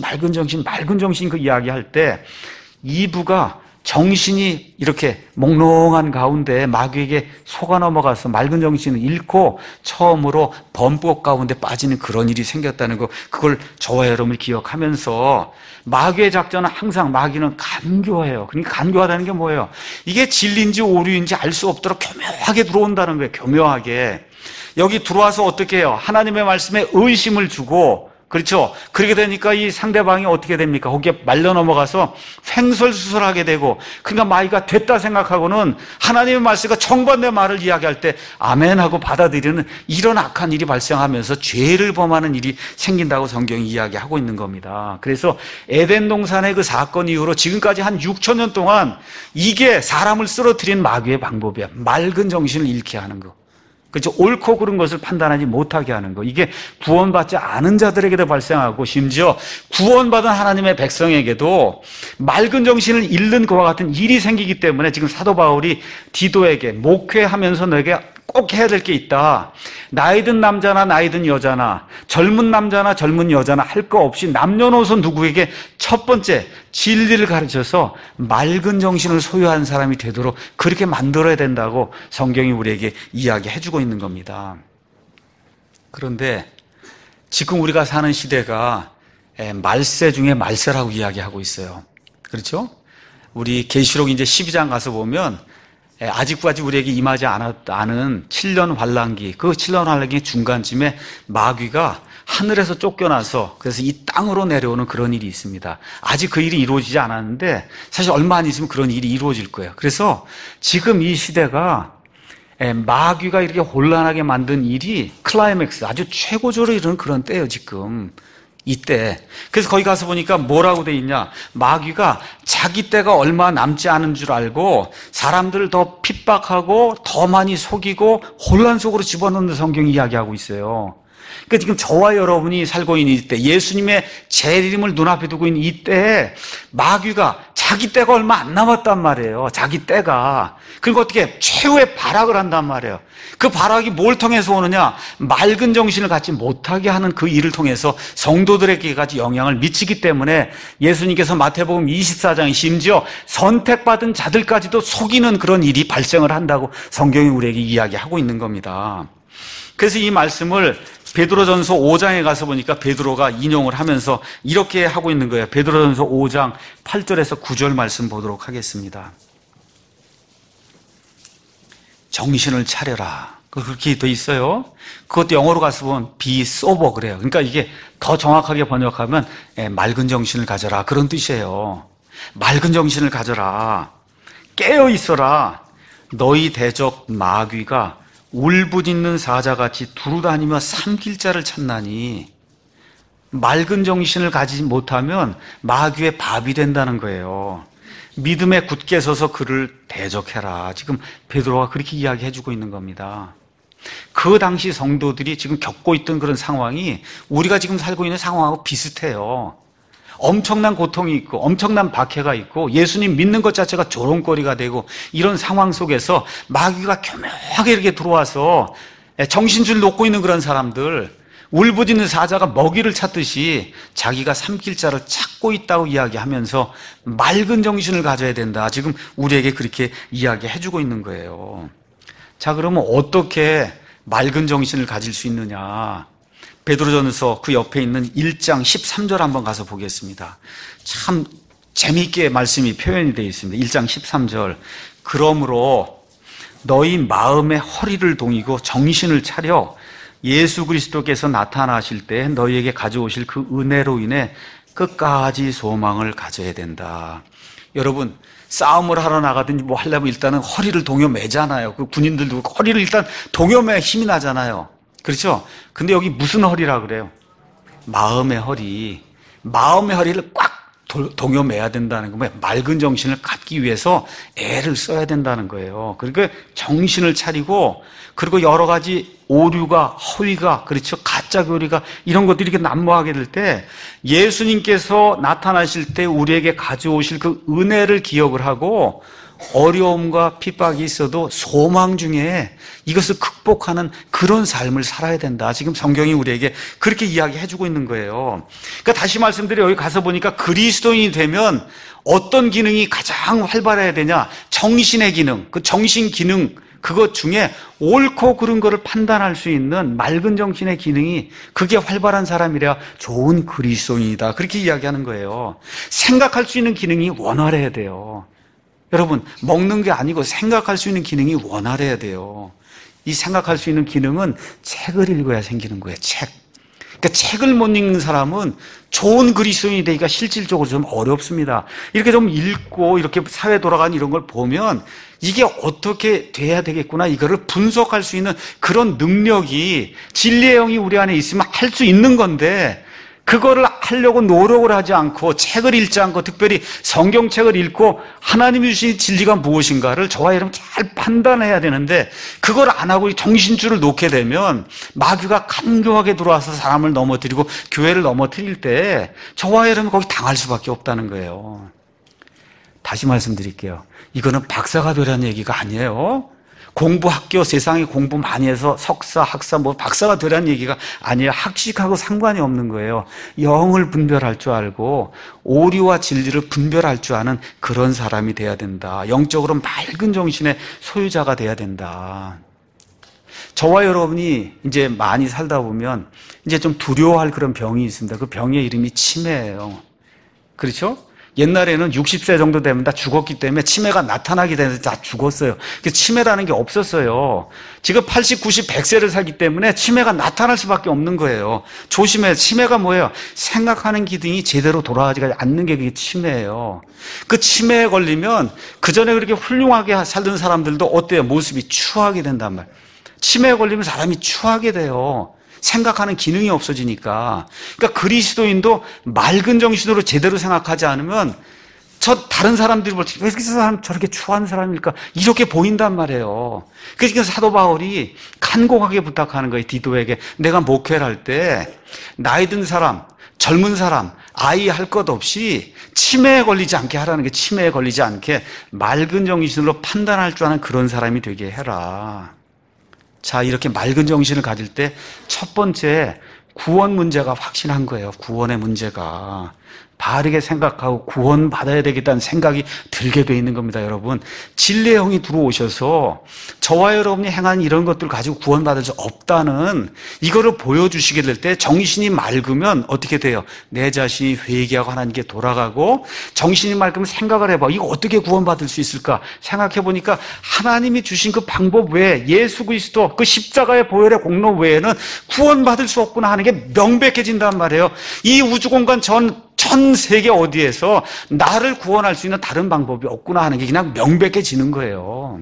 그 이야기할 때 이브가 정신이 이렇게 몽롱한 가운데 마귀에게 속아 넘어가서 맑은 정신을 잃고 처음으로 범법 가운데 빠지는 그런 일이 생겼다는 거, 그걸 저와 여러분이 기억하면서 마귀의 작전은 항상 마귀는 간교해요. 그러니까 간교하다는 게 뭐예요? 이게 진리인지 오류인지 알 수 없도록 교묘하게 들어온다는 거예요. 교묘하게. 여기 들어와서 어떻게 해요? 하나님의 말씀에 의심을 주고, 그렇죠? 그렇게 되니까 이 상대방이 어떻게 됩니까? 거기에 말려 넘어가서 횡설수설하게 되고, 그러니까 마귀가 됐다 생각하고는 하나님의 말씀과 정반대 말을 이야기할 때 아멘 하고 받아들이는 이런 악한 일이 발생하면서 죄를 범하는 일이 생긴다고 성경이 이야기하고 있는 겁니다. 그래서 에덴 동산의 그 사건 이후로 지금까지 한 6천 년 동안 이게 사람을 쓰러뜨린 마귀의 방법이야. 맑은 정신을 잃게 하는 거. 그렇죠. 옳고 그른 것을 판단하지 못하게 하는 거. 이게 구원받지 않은 자들에게도 발생하고 심지어 구원받은 하나님의 백성에게도 맑은 정신을 잃는 것과 같은 일이 생기기 때문에 지금 사도 바울이 디도에게 목회하면서 너에게 꼭 해야 될 게 있다. 나이든 남자나 나이든 여자나 젊은 남자나 젊은 여자나 할 거 없이 남녀노소 누구에게 첫 번째 진리를 가르쳐서 맑은 정신을 소유한 사람이 되도록 그렇게 만들어야 된다고 성경이 우리에게 이야기해주고 있는 겁니다. 그런데 지금 우리가 사는 시대가 말세 중에 말세라고 이야기하고 있어요. 그렇죠? 우리 계시록 이제 12장 가서 보면 아직까지 우리에게 임하지 않은 7년 환란기, 그 7년 환란기 중간쯤에 마귀가 하늘에서 쫓겨나서 그래서 이 땅으로 내려오는 그런 일이 있습니다. 아직 그 일이 이루어지지 않았는데 사실 얼마 안 있으면 그런 일이 이루어질 거예요. 그래서 지금 이 시대가 마귀가 이렇게 혼란하게 만든 일이 클라이맥스, 아주 최고조로 이르는 그런 때예요, 지금. 이때. 그래서 거기 가서 보니까 뭐라고 돼 있냐? 마귀가 자기 때가 얼마 남지 않은 줄 알고 사람들을 더 핍박하고 더 많이 속이고 혼란 속으로 집어넣는 성경이 이야기하고 있어요. 그러니까 지금 저와 여러분이 살고 있는 이때, 예수님의 재림을 눈앞에 두고 있는 이때에 마귀가 자기 때가 얼마 안 남았단 말이에요. 자기 때가. 그리고 어떻게 최후의 발악을 한단 말이에요. 그 발악이 뭘 통해서 오느냐? 맑은 정신을 갖지 못하게 하는 그 일을 통해서 성도들에게까지 영향을 미치기 때문에 예수님께서 마태복음 24장에 심지어 선택받은 자들까지도 속이는 그런 일이 발생을 한다고 성경이 우리에게 이야기하고 있는 겁니다. 그래서 이 말씀을 베드로전서 5장에 가서 보니까 베드로가 인용을 하면서 이렇게 하고 있는 거예요. 베드로전서 5장 8절에서 9절 말씀 보도록 하겠습니다. 정신을 차려라. 그렇게 돼 있어요. 그것도 영어로 가서 보면 be sober 그래요. 그러니까 이게 더 정확하게 번역하면 맑은 정신을 가져라 그런 뜻이에요. 맑은 정신을 가져라. 깨어 있어라. 너희 대적 마귀가 울부짖는 사자같이 두루다니며 삼킬 자를 찾나니. 맑은 정신을 가지지 못하면 마귀의 밥이 된다는 거예요. 믿음에 굳게 서서 그를 대적해라. 지금 베드로가 그렇게 이야기해주고 있는 겁니다. 그 당시 성도들이 지금 겪고 있던 그런 상황이 우리가 지금 살고 있는 상황하고 비슷해요. 엄청난 고통이 있고 엄청난 박해가 있고 예수님 믿는 것 자체가 조롱거리가 되고 이런 상황 속에서 마귀가 교묘하게 이렇게 들어와서 정신줄 놓고 있는 그런 사람들, 울부짖는 사자가 먹이를 찾듯이 자기가 삼킬 자를 찾고 있다고 이야기하면서 맑은 정신을 가져야 된다. 지금 우리에게 그렇게 이야기해주고 있는 거예요. 자, 그러면 어떻게 맑은 정신을 가질 수 있느냐? 베드로전서 그 옆에 있는 1장 13절 한번 가서 보겠습니다. 참 재미있게 말씀이 표현이 되어 있습니다. 1장 13절. 그러므로 너희 마음의 허리를 동이고 정신을 차려 예수 그리스도께서 나타나실 때 너희에게 가져오실 그 은혜로 인해 끝까지 소망을 가져야 된다. 여러분, 싸움을 하러 나가든지 뭐 하려면 일단은 허리를 동여 매잖아요. 그 군인들도 허리를 일단 동여 매 힘이 나잖아요. 그렇죠? 근데 여기 무슨 허리라 그래요? 마음의 허리를 꽉 동여매야 된다는 거예요. 맑은 정신을 갖기 위해서 애를 써야 된다는 거예요. 그러니까 정신을 차리고, 그리고 여러 가지 오류가, 허위가, 그렇죠, 가짜 교리가, 이런 것들이 이렇게 난무하게 될 때 예수님께서 나타나실 때 우리에게 가져오실 그 은혜를 기억을 하고, 어려움과 핍박이 있어도 소망 중에 이것을 극복하는 그런 삶을 살아야 된다. 지금 성경이 우리에게 그렇게 이야기해주고 있는 거예요. 그러니까 다시 말씀드려, 여기 가서 보니까 그리스도인이 되면 어떤 기능이 가장 활발해야 되냐? 정신의 기능, 그 정신 기능, 그것 중에 옳고 그른 거를 판단할 수 있는 맑은 정신의 기능이, 그게 활발한 사람이라 좋은 그리스도인이다. 그렇게 이야기하는 거예요. 생각할 수 있는 기능이 원활해야 돼요. 여러분, 먹는 게 아니고 생각할 수 있는 기능이 원활해야 돼요. 이 생각할 수 있는 기능은 책을 읽어야 생기는 거예요. 책. 그러니까 책을 못 읽는 사람은 좋은 그리스도인이 되기가 실질적으로 좀 어렵습니다. 이렇게 좀 읽고 이렇게 사회 돌아가는 이런 걸 보면 이게 어떻게 돼야 되겠구나, 이거를 분석할 수 있는 그런 능력이, 진리의 영이 우리 안에 있으면 할 수 있는 건데, 그거를 하려고 노력을 하지 않고 책을 읽지 않고, 특별히 성경책을 읽고 하나님이 주신 진리가 무엇인가를 저와 여러분 잘 판단해야 되는데, 그걸 안 하고 정신줄을 놓게 되면 마귀가 간교하게 들어와서 사람을 넘어뜨리고 교회를 넘어뜨릴 때 저와 여러분 거기 당할 수밖에 없다는 거예요. 다시 말씀드릴게요. 이거는 박사가 되라는 얘기가 아니에요. 공부학교, 세상에 공부 많이 해서 석사, 학사, 박사가 되라는 얘기가 아니에요. 학식하고 상관이 없는 거예요. 영을 분별할 줄 알고 오류와 진리를 분별할 줄 아는 그런 사람이 돼야 된다. 영적으로 맑은 정신의 소유자가 돼야 된다. 저와 여러분이 이제 많이 살다 보면 이제 좀 두려워할 그런 병이 있습니다. 그 병의 이름이 치매예요. 그렇죠? 옛날에는 60세 정도 되면 다 죽었기 때문에 치매가 나타나게 되는데 다 죽었어요. 치매라는 게 없었어요. 지금 80, 90, 100세를 살기 때문에 치매가 나타날 수밖에 없는 거예요. 조심해요. 치매가 뭐예요? 생각하는 기능이 제대로 돌아가지 않는 게 그게 치매예요. 그 치매에 걸리면 그전에 그렇게 훌륭하게 살던 사람들도 어때요? 모습이 추하게 된단 말이에요. 치매에 걸리면 사람이 추하게 돼요. 생각하는 기능이 없어지니까. 그러니까 그리스도인도 맑은 정신으로 제대로 생각하지 않으면 다른 사람들이 볼 때 왜 이렇게 사람 저렇게 추한 사람일까? 이렇게 보인단 말이에요. 그래서 사도 바울이 간곡하게 부탁하는 거예요. 디도에게. 내가 목회를 할 때 나이 든 사람, 젊은 사람, 아이 할 것 없이 치매에 걸리지 않게 하라는 게, 치매에 걸리지 않게 맑은 정신으로 판단할 줄 아는 그런 사람이 되게 해라. 자, 이렇게 맑은 정신을 가질 때 첫 번째, 구원 문제가 확신한 거예요. 구원의 문제가. 바르게 생각하고 구원받아야 되겠다는 생각이 들게 돼 있는 겁니다, 여러분. 진리의 영이 들어오셔서 저와 여러분이 행한 이런 것들 가지고 구원받을 수 없다는 이거를 보여주시게 될 때 정신이 맑으면 어떻게 돼요? 내 자신이 회개하고 하나님께 돌아가고, 정신이 맑으면 생각을 해봐. 이거 어떻게 구원받을 수 있을까? 생각해보니까 하나님이 주신 그 방법 외에, 예수 그리스도 그 십자가의 보혈의 공로 외에는 구원받을 수 없구나 하는 게 명백해진단 말이에요. 이 우주공간 전 세계 어디에서 나를 구원할 수 있는 다른 방법이 없구나 하는 게 그냥 명백해지는 거예요.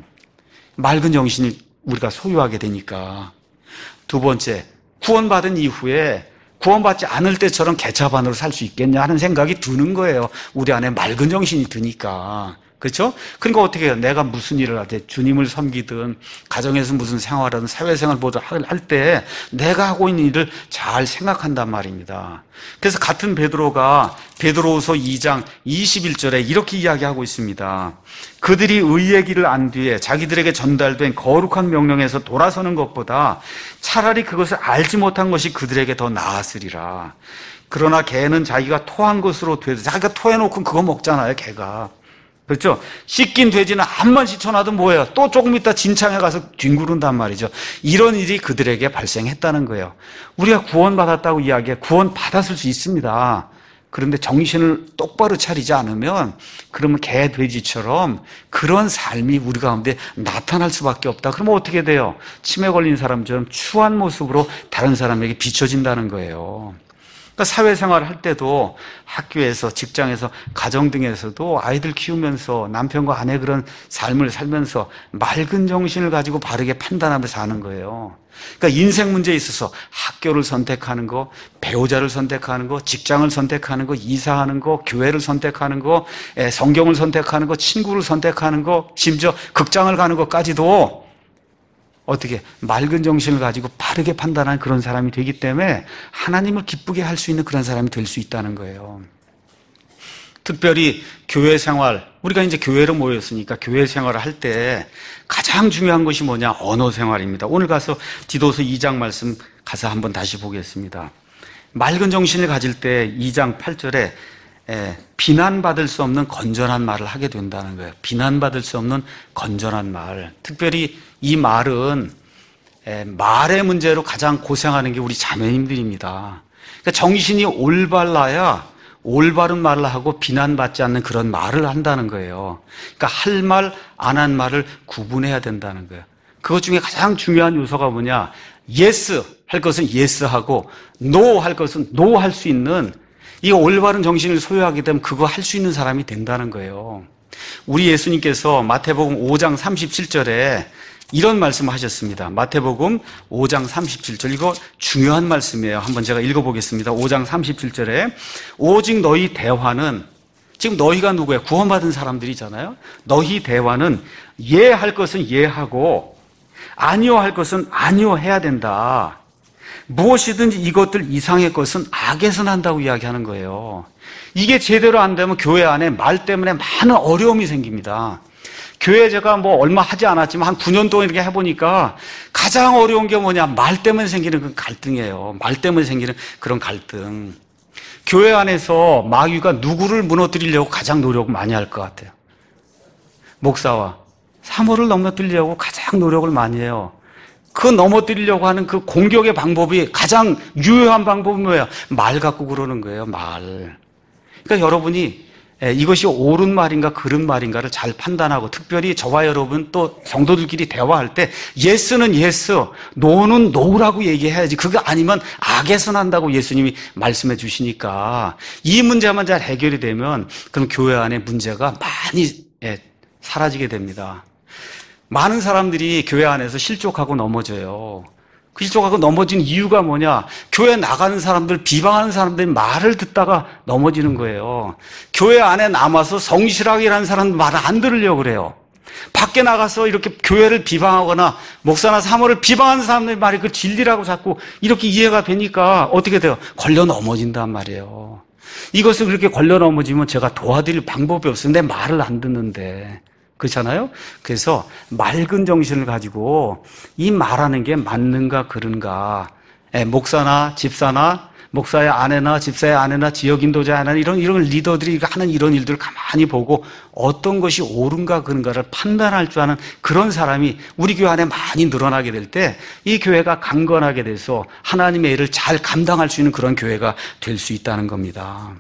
맑은 정신을 우리가 소유하게 되니까. 두 번째, 구원받은 이후에 구원받지 않을 때처럼 개차반으로 살 수 있겠냐 하는 생각이 드는 거예요. 우리 안에 맑은 정신이 드니까. 그렇죠? 그러니까 어떻게 해요? 내가 무슨 일을 할 때, 주님을 섬기든 가정에서 무슨 생활하든 사회생활 모두 할 때 내가 하고 있는 일을 잘 생각한단 말입니다. 그래서 같은 베드로가 베드로후서 2장 21절에 이렇게 이야기하고 있습니다. 그들이 의의 길을 안 뒤에 자기들에게 전달된 거룩한 명령에서 돌아서는 것보다 차라리 그것을 알지 못한 것이 그들에게 더 나았으리라. 그러나 개는 자기가 토한 것으로 돼서, 자기가 토해놓고 그거 먹잖아요, 개가. 그렇죠? 씻긴 돼지는 암만 씻어놔도 뭐예요? 또 조금 있다 진창에 가서 뒹구른단 말이죠. 이런 일이 그들에게 발생했다는 거예요. 우리가 구원받았다고 이야기해. 구원받았을 수 있습니다. 그런데 정신을 똑바로 차리지 않으면 그러면 개, 돼지처럼 그런 삶이 우리 가운데 나타날 수밖에 없다. 그러면 어떻게 돼요? 치매 걸린 사람처럼 추한 모습으로 다른 사람에게 비춰진다는 거예요. 그러니까 사회생활을 할 때도 학교에서, 직장에서, 가정 등에서도 아이들 키우면서 남편과 아내 그런 삶을 살면서 맑은 정신을 가지고 바르게 판단하면서 사는 거예요. 그러니까 인생 문제에 있어서 학교를 선택하는 거, 배우자를 선택하는 거, 직장을 선택하는 거, 이사하는 거, 교회를 선택하는 거, 성경을 선택하는 거, 친구를 선택하는 거, 심지어 극장을 가는 것까지도 어떻게 맑은 정신을 가지고 바르게 판단하는 그런 사람이 되기 때문에 하나님을 기쁘게 할 수 있는 그런 사람이 될 수 있다는 거예요. 특별히 교회 생활, 우리가 이제 교회로 모였으니까 교회 생활을 할 때 가장 중요한 것이 뭐냐? 언어 생활입니다. 오늘 가서 디도서 2장 말씀 가서 한번 다시 보겠습니다. 맑은 정신을 가질 때 2장 8절에 비난받을 수 없는 건전한 말을 하게 된다는 거예요. 비난받을 수 없는 건전한 말. 특별히 이 말은 말의 문제로 가장 고생하는 게 우리 자매님들입니다. 그러니까 정신이 올바라야 올바른 말을 하고 비난받지 않는 그런 말을 한다는 거예요. 그러니까 할 말, 안 한 말을 구분해야 된다는 거예요. 그것 중에 가장 중요한 요소가 뭐냐? yes 할 것은 yes 하고 no 할 것은 no 할 수 있는 이 올바른 정신을 소유하게 되면 그거 할 수 있는 사람이 된다는 거예요. 우리 예수님께서 마태복음 5장 37절에 이런 말씀을 하셨습니다. 마태복음 5장 37절. 이거 중요한 말씀이에요. 한번 제가 읽어보겠습니다. 5장 37절에 오직 너희 대화는, 지금 너희가 누구예요? 구원받은 사람들이잖아요. 너희 대화는 예 할 것은 예 하고 아니요 할 것은 아니요 해야 된다. 무엇이든지 이것들 이상의 것은 악에서 난다고 이야기하는 거예요. 이게 제대로 안 되면 교회 안에 말 때문에 많은 어려움이 생깁니다. 교회 제가 뭐 얼마 하지 않았지만 한 9년 동안 이렇게 해보니까 가장 어려운 게 뭐냐? 말 때문에 생기는 그 갈등이에요. 말 때문에 생기는 그런 갈등. 교회 안에서 마귀가 누구를 무너뜨리려고 가장 노력을 많이 할 것 같아요? 목사와 사모를 넘어뜨리려고 가장 노력을 많이 해요. 그 넘어뜨리려고 하는 그 공격의 방법이 가장 유효한 방법은 뭐예요? 말 갖고 그러는 거예요. 말. 그러니까 여러분이 이것이 옳은 말인가 그른 말인가를 잘 판단하고, 특별히 저와 여러분 또 성도들끼리 대화할 때 예스는 예스, 노는 노라고 얘기해야지. 그거 아니면 악에서 난다고 예수님이 말씀해 주시니까 이 문제만 잘 해결이 되면 그럼 교회 안에 문제가 많이 사라지게 됩니다. 많은 사람들이 교회 안에서 실족하고 넘어져요. 그 실족하고 넘어진 이유가 뭐냐? 교회 나가는 사람들, 비방하는 사람들이 말을 듣다가 넘어지는 거예요. 교회 안에 남아서 성실하게 일하는 사람들 말을 안 들으려고 그래요. 밖에 나가서 이렇게 교회를 비방하거나 목사나 사모를 비방하는 사람들 말이 그 진리라고 자꾸 이렇게 이해가 되니까 어떻게 돼요? 걸려 넘어진단 말이에요. 이것을 그렇게 걸려 넘어지면 제가 도와드릴 방법이 없어요. 내 말을 안 듣는데. 그렇잖아요? 그래서 맑은 정신을 가지고 이 말하는 게 맞는가 그른가, 목사나 집사나 목사의 아내나 집사의 아내나 지역 인도자의 아내나 이런 리더들이 하는 이런 일들을 가만히 보고 어떤 것이 옳은가 그른가를 판단할 줄 아는 그런 사람이 우리 교회 안에 많이 늘어나게 될 때 이 교회가 강건하게 돼서 하나님의 일을 잘 감당할 수 있는 그런 교회가 될 수 있다는 겁니다.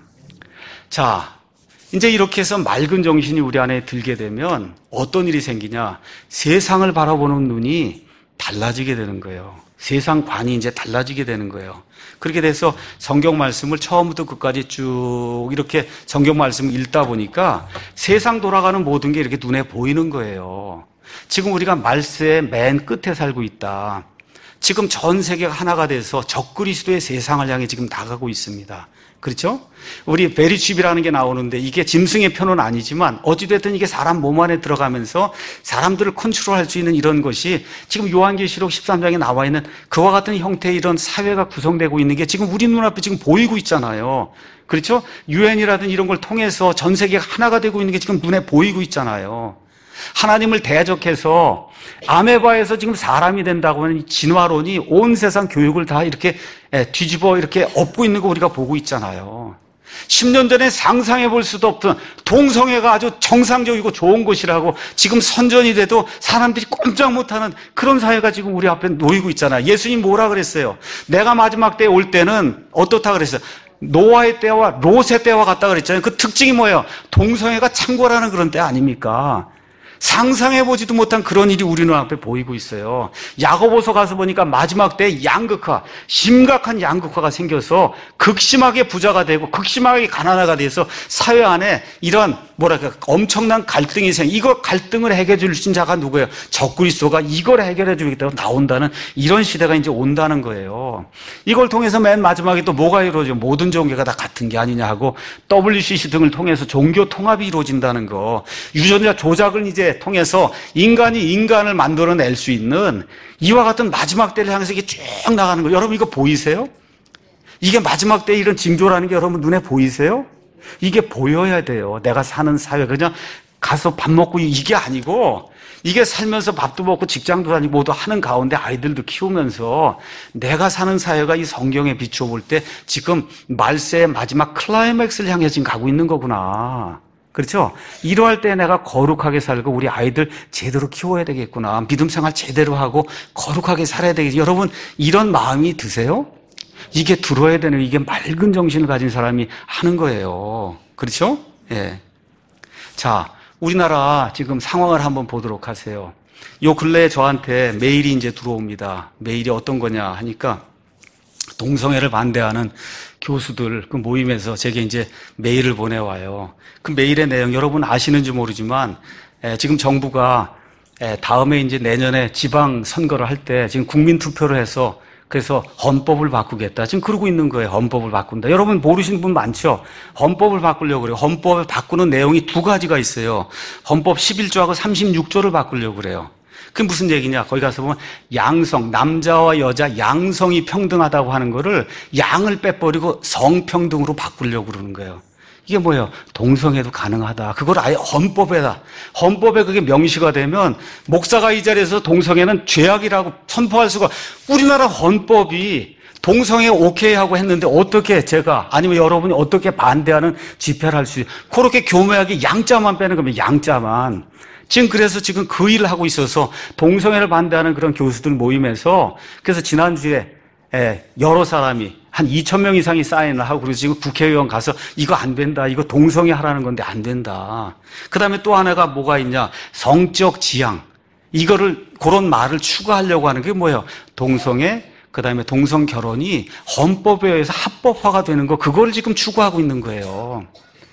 자, 이제 이렇게 해서 맑은 정신이 우리 안에 들게 되면 어떤 일이 생기냐? 세상을 바라보는 눈이 달라지게 되는 거예요. 세상관이 이제 달라지게 되는 거예요. 그렇게 돼서 성경 말씀을 처음부터 끝까지 쭉 이렇게 성경 말씀을 읽다 보니까 세상 돌아가는 모든 게 이렇게 눈에 보이는 거예요. 지금 우리가 말세의 맨 끝에 살고 있다. 지금 전 세계가 하나가 돼서 적그리스도의 세상을 향해 지금 나가고 있습니다. 그렇죠? 우리 베리칩이라는 게 나오는데 이게 짐승의 표는 아니지만 어찌됐든 이게 사람 몸 안에 들어가면서 사람들을 컨트롤할 수 있는 이런 것이 지금 요한계시록 13장에 나와 있는 그와 같은 형태의 이런 사회가 구성되고 있는 게 지금 우리 눈앞에 지금 보이고 있잖아요. 그렇죠? 유엔이라든 이런 걸 통해서 전 세계가 하나가 되고 있는 게 지금 눈에 보이고 있잖아요. 하나님을 대적해서 아메바에서 지금 사람이 된다고 하는 진화론이 온 세상 교육을 다 이렇게 뒤집어 이렇게 엎고 있는 거 우리가 보고 있잖아요. 10년 전에 상상해 볼 수도 없던 동성애가 아주 정상적이고 좋은 것이라고 지금 선전이 돼도 사람들이 꼼짝 못하는 그런 사회가 지금 우리 앞에 놓이고 있잖아요. 예수님 뭐라 그랬어요? 내가 마지막 때에 올 때는 어떻다 그랬어요? 노아의 때와 롯의 때와 같다 그랬잖아요. 그 특징이 뭐예요? 동성애가 창궐하는 그런 때 아닙니까? 상상해보지도 못한 그런 일이 우리 눈앞에 보이고 있어요. 야고보서 가서 보니까 마지막 때 양극화, 심각한 양극화가 생겨서 극심하게 부자가 되고 극심하게 가난하가 돼서 사회 안에 이런 엄청난 갈등이 이거 갈등을 해결해 주신 자가 누구예요? 적그리스도가 이걸 해결해 주겠다고 나온다는 이런 시대가 이제 온다는 거예요. 이걸 통해서 맨 마지막에 또 뭐가 이루어져? 모든 종교가 다 같은 게 아니냐 하고 WCC 등을 통해서 종교 통합이 이루어진다는 거. 유전자 조작을 이제 통해서 인간이 인간을 만들어낼 수 있는 이와 같은 마지막 때를 향해서 이게 쭉 나가는 거. 여러분 이거 보이세요? 이게 마지막 때 이런 징조라는 게 여러분 눈에 보이세요? 이게 보여야 돼요. 내가 사는 사회 그냥 가서 밥 먹고 이게 아니고 이게 살면서 밥도 먹고 직장도 다니고 모두 하는 가운데 아이들도 키우면서 내가 사는 사회가 이 성경에 비추어 볼 때 지금 말세의 마지막 클라이맥스를 향해 지금 가고 있는 거구나. 그렇죠? 이러할 때 내가 거룩하게 살고 우리 아이들 제대로 키워야 되겠구나. 믿음 생활 제대로 하고 거룩하게 살아야 되겠지. 여러분 이런 마음이 드세요? 이게 들어야 되는 이게 맑은 정신을 가진 사람이 하는 거예요. 그렇죠? 예. 자, 우리나라 지금 상황을 한번 보도록 하세요. 요 근래에 저한테 메일이 이제 들어옵니다. 메일이 어떤 거냐 하니까 동성애를 반대하는 교수들 그 모임에서 제게 이제 메일을 보내와요. 그 메일의 내용 여러분 아시는지 모르지만 지금 정부가 다음에 이제 내년에 지방 선거를 할 때 지금 국민 투표를 해서 그래서 헌법을 바꾸겠다. 지금 그러고 있는 거예요. 헌법을 바꾼다. 여러분 모르시는 분 많죠? 헌법을 바꾸려고 그래요. 헌법을 바꾸는 내용이 두 가지가 있어요. 헌법 11조하고 36조를 바꾸려고 그래요. 그게 무슨 얘기냐? 거기 가서 보면 양성, 남자와 여자 양성이 평등하다고 하는 거를 양을 빼버리고 성평등으로 바꾸려고 그러는 거예요. 이게 뭐예요? 동성애도 가능하다. 그걸 아예 헌법에 그게 명시가 되면 목사가 이 자리에서 동성애는 죄악이라고 선포할 수가 우리나라 헌법이 동성애 오케이 하고 했는데 어떻게 제가 아니면 여러분이 어떻게 반대하는 집회를 할 수 그렇게 교묘하게 양자만 빼는 겁니다. 양자만. 그래서 지금 그 일을 하고 있어서 동성애를 반대하는 그런 교수들 모임에서 그래서 지난주에 여러 사람이 한 2,000명 이상이 사인을 하고 그래서 지금 국회의원 가서 이거 안 된다. 이거 동성애 하라는 건데 안 된다. 그다음에 또 하나가 뭐가 있냐? 성적 지향. 이거를 그런 말을 추가하려고 하는 게 뭐예요? 동성애 그다음에 동성 결혼이 헌법에 의해서 합법화가 되는 거 그걸 지금 추구하고 있는 거예요.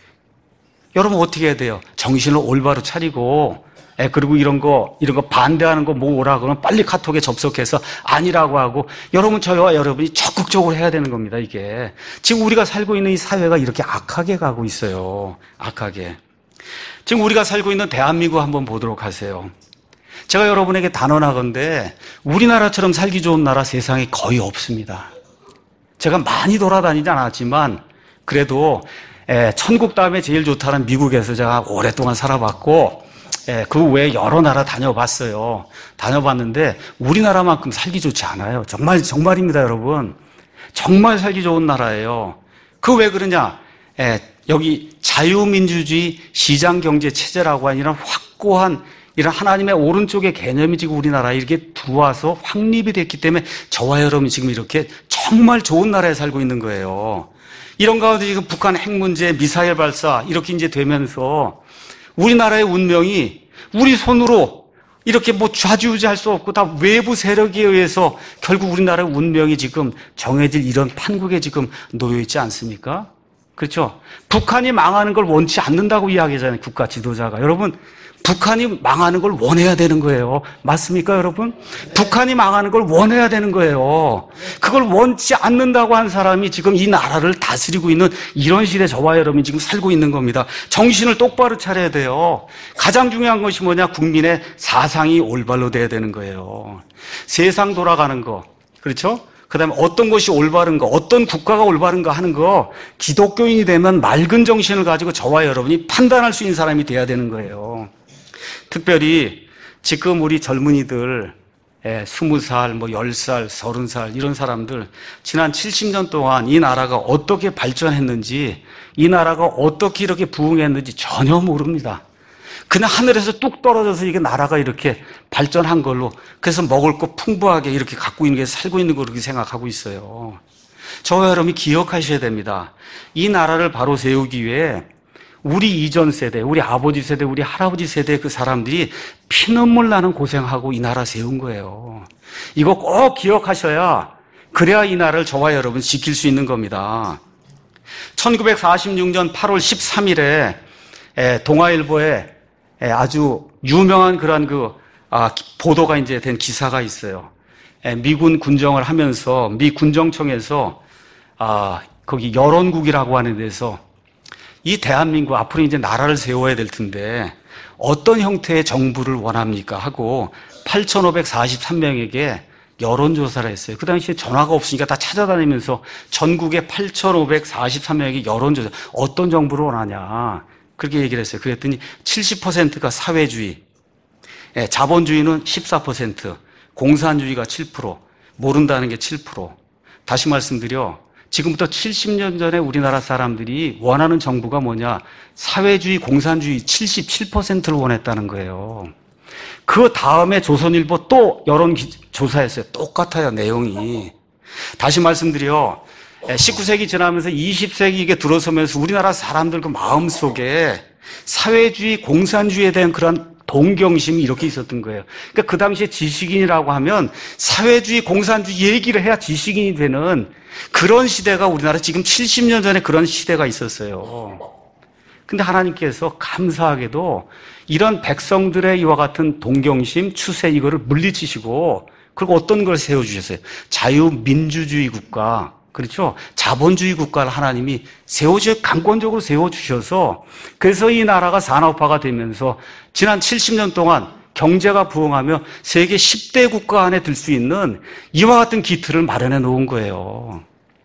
여러분 어떻게 해야 돼요? 정신을 올바로 차리고 그리고 이런 거 반대하는 거 뭐라 그러면 빨리 카톡에 접속해서 아니라고 하고 여러분 저와 여러분이 적극적으로 해야 되는 겁니다. 이게 지금 우리가 살고 있는 이 사회가 이렇게 악하게 가고 있어요. 악하게. 지금 우리가 살고 있는 대한민국 한번 보도록 하세요. 제가 여러분에게 단언하건대 우리나라처럼 살기 좋은 나라 세상에 거의 없습니다. 제가 많이 돌아다니지 않았지만 그래도 천국 다음에 제일 좋다는 미국에서 제가 오랫동안 살아봤고 그 외에 여러 나라 다녀봤어요. 다녀봤는데 우리나라만큼 살기 좋지 않아요. 정말입니다, 여러분. 정말 살기 좋은 나라예요. 그 왜 그러냐? 여기 자유민주주의 시장경제 체제라고 하는 이런 확고한 이런 하나님의 오른쪽의 개념이 지금 우리나라에 이렇게 들어와서 확립이 됐기 때문에 저와 여러분이 지금 이렇게 정말 좋은 나라에 살고 있는 거예요. 이런 가운데 지금 북한 핵 문제, 미사일 발사 이렇게 이제 되면서 우리나라의 운명이 우리 손으로 이렇게 뭐 좌지우지할 수 없고 다 외부 세력에 의해서 결국 우리나라의 운명이 지금 정해질 이런 판국에 지금 놓여 있지 않습니까? 그렇죠? 북한이 망하는 걸 원치 않는다고 이야기하잖아요. 국가 지도자가. 여러분 북한이 망하는 걸 원해야 되는 거예요. 맞습니까, 여러분? 북한이 망하는 걸 원해야 되는 거예요. 그걸 원치 않는다고 한 사람이 지금 이 나라를 다스리고 있는 이런 시대 저와 여러분이 지금 살고 있는 겁니다. 정신을 똑바로 차려야 돼요. 가장 중요한 것이 뭐냐? 국민의 사상이 올바로 돼야 되는 거예요. 세상 돌아가는 거, 그렇죠? 그 다음에 어떤 것이 올바른가, 어떤 국가가 올바른가 하는 거 기독교인이 되면 맑은 정신을 가지고 저와 여러분이 판단할 수 있는 사람이 돼야 되는 거예요. 특별히 지금 우리 젊은이들 20살, 10살, 30살 이런 사람들 지난 70년 동안 이 나라가 어떻게 발전했는지 이 나라가 어떻게 이렇게 부흥했는지 전혀 모릅니다. 그냥 하늘에서 뚝 떨어져서 이게 나라가 이렇게 발전한 걸로 그래서 먹을 거 풍부하게 이렇게 갖고 있는 게 살고 있는 거 그렇게 생각하고 있어요. 저와 여러분이 기억하셔야 됩니다. 이 나라를 바로 세우기 위해 우리 이전 세대, 우리 아버지 세대, 우리 할아버지 세대 그 사람들이 피눈물 나는 고생하고 이 나라 세운 거예요. 이거 꼭 기억하셔야 그래야 이 나라를 저와 여러분 지킬 수 있는 겁니다. 1946년 8월 13일에 동아일보에 아주 유명한 그런 보도가 이제 된 기사가 있어요. 미군 군정을 하면서 미 군정청에서 거기 여론국이라고 하는 데서 이 대한민국 앞으로 이제 나라를 세워야 될 텐데 어떤 형태의 정부를 원합니까 하고 8,543명에게 여론조사를 했어요. 그 당시에 전화가 없으니까 다 찾아다니면서 전국에 8,543명에게 여론조사, 어떤 정부를 원하냐 그렇게 얘기를 했어요. 그랬더니 70%가 사회주의, 자본주의는 14%, 공산주의가 7%, 모른다는 게 7%. 다시 말씀드려, 지금부터 70년 전에 우리나라 사람들이 원하는 정부가 뭐냐? 사회주의, 공산주의 77%를 원했다는 거예요. 그 다음에 조선일보 또 여론조사했어요. 똑같아요, 내용이. 다시 말씀드려, 19세기 지나면서 20세기에 들어서면서 우리나라 사람들 그 마음속에 사회주의, 공산주의에 대한 그런 동경심이 이렇게 있었던 거예요. 그러니까 그 당시에 지식인이라고 하면 사회주의, 공산주의 얘기를 해야 지식인이 되는 그런 시대가 우리나라 지금 70년 전에 그런 시대가 있었어요. 근데 하나님께서 감사하게도 이런 백성들의 이와 같은 동경심, 추세 이거를 물리치시고 그리고 어떤 걸 세워주셨어요? 자유민주주의 국가, 그렇죠? 자본주의 국가를 하나님이 강권적으로 세워주셔서 그래서 이 나라가 산업화가 되면서 지난 70년 동안 경제가 부흥하며 세계 10대 국가 안에 들 수 있는 이와 같은 기틀을 마련해 놓은 거예요.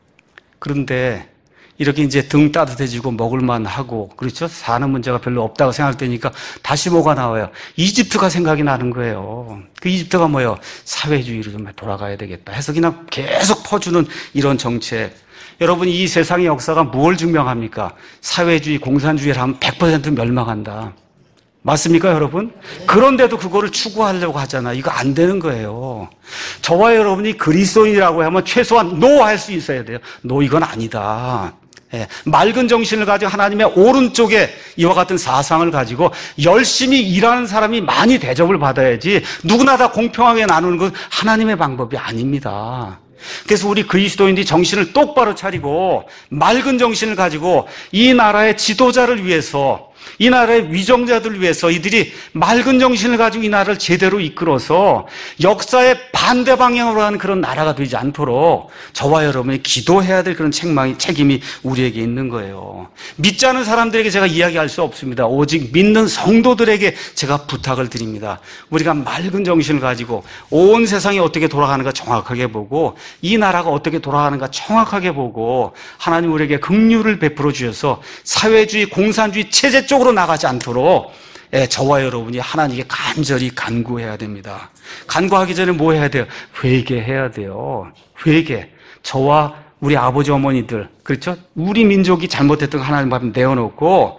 그런데 이렇게 이제 등 따뜻해지고 먹을만 하고, 그렇죠? 사는 문제가 별로 없다고 생각되니까 다시 뭐가 나와요? 이집트가 생각이 나는 거예요. 그 이집트가 뭐예요? 사회주의로 좀 돌아가야 되겠다 해서 그냥 계속 퍼주는 이런 정책. 여러분, 이 세상의 역사가 뭘 증명합니까? 사회주의, 공산주의를 하면 100% 멸망한다. 맞습니까, 여러분? 그런데도 그거를 추구하려고 하잖아. 이거 안 되는 거예요. 저와 여러분이 그리스도인이라고 하면 최소한 노 할 수 있어야 돼요. 노, 이건 아니다. 맑은 정신을 가지고 하나님의 오른쪽에 이와 같은 사상을 가지고 열심히 일하는 사람이 많이 대접을 받아야지 누구나 다 공평하게 나누는 건 하나님의 방법이 아닙니다. 그래서 우리 그리스도인들이 정신을 똑바로 차리고 맑은 정신을 가지고 이 나라의 지도자를 위해서, 이 나라의 위정자들을 위해서 이들이 맑은 정신을 가지고 이 나라를 제대로 이끌어서 역사의 반대 방향으로 가는 그런 나라가 되지 않도록 저와 여러분이 기도해야 될 그런 책임이 우리에게 있는 거예요. 믿지 않은 사람들에게 제가 이야기할 수 없습니다. 오직 믿는 성도들에게 제가 부탁을 드립니다. 우리가 맑은 정신을 가지고 온 세상이 어떻게 돌아가는가 정확하게 보고 이 나라가 어떻게 돌아가는가 정확하게 보고 하나님 우리에게 긍휼을 베풀어 주셔서 사회주의, 공산주의 체제 쪽으로 나가지 않도록 저와 여러분이 하나님께 간절히 간구해야 됩니다. 간구하기 전에 뭐 해야 돼요? 회개해야 돼요. 회개. 저와 우리 아버지 어머니들, 그렇죠? 우리 민족이 잘못했던 거 하나님 앞에 내어놓고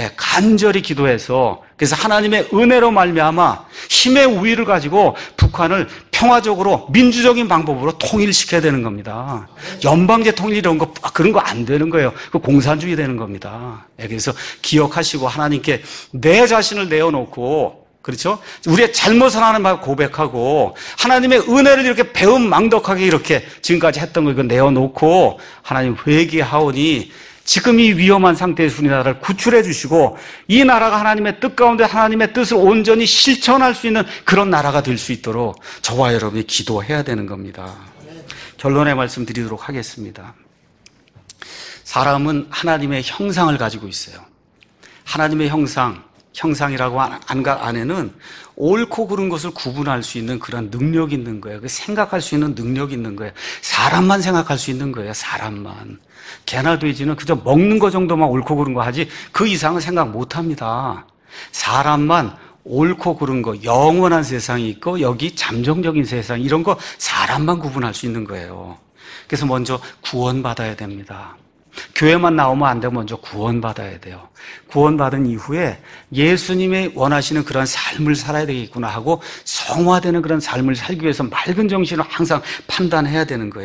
간절히 기도해서, 그래서 하나님의 은혜로 말미암아 힘의 우위를 가지고 북한을 평화적으로 민주적인 방법으로 통일시켜야 되는 겁니다. 연방제 통일 이런 거 그런 거 안 되는 거예요. 그 공산주의 되는 겁니다. 그래서 기억하시고 하나님께 내 자신을 내어놓고, 그렇죠? 우리의 잘못을 하나님 고백하고 하나님의 은혜를 이렇게 배은망덕하게 이렇게 지금까지 했던 거 이거 내어놓고 하나님 회개하오니 지금 이 위험한 상태에서 우리나라를 구출해 주시고 이 나라가 하나님의 뜻 가운데 하나님의 뜻을 온전히 실천할 수 있는 그런 나라가 될 수 있도록 저와 여러분이 기도해야 되는 겁니다. 결론의 말씀 드리도록 하겠습니다. 사람은 하나님의 형상을 가지고 있어요. 하나님의 형상이라고 안에는 옳고 그른 것을 구분할 수 있는 그런 능력이 있는 거예요. 생각할 수 있는 능력이 있는 거예요. 사람만 생각할 수 있는 거예요. 사람만. 개나 돼지는 그저 먹는 거 정도만 옳고 그른 거 하지 그 이상은 생각 못 합니다. 사람만 옳고 그른 거, 영원한 세상이 있고 여기 잠정적인 세상, 이런 거 사람만 구분할 수 있는 거예요. 그래서 먼저 구원받아야 됩니다. 교회만 나오면 안 되고 먼저 구원받아야 돼요. 구원받은 이후에 예수님의 원하시는 그런 삶을 살아야 되겠구나 하고 성화되는 그런 삶을 살기 위해서 맑은 정신으로 항상 판단해야 되는 거예요.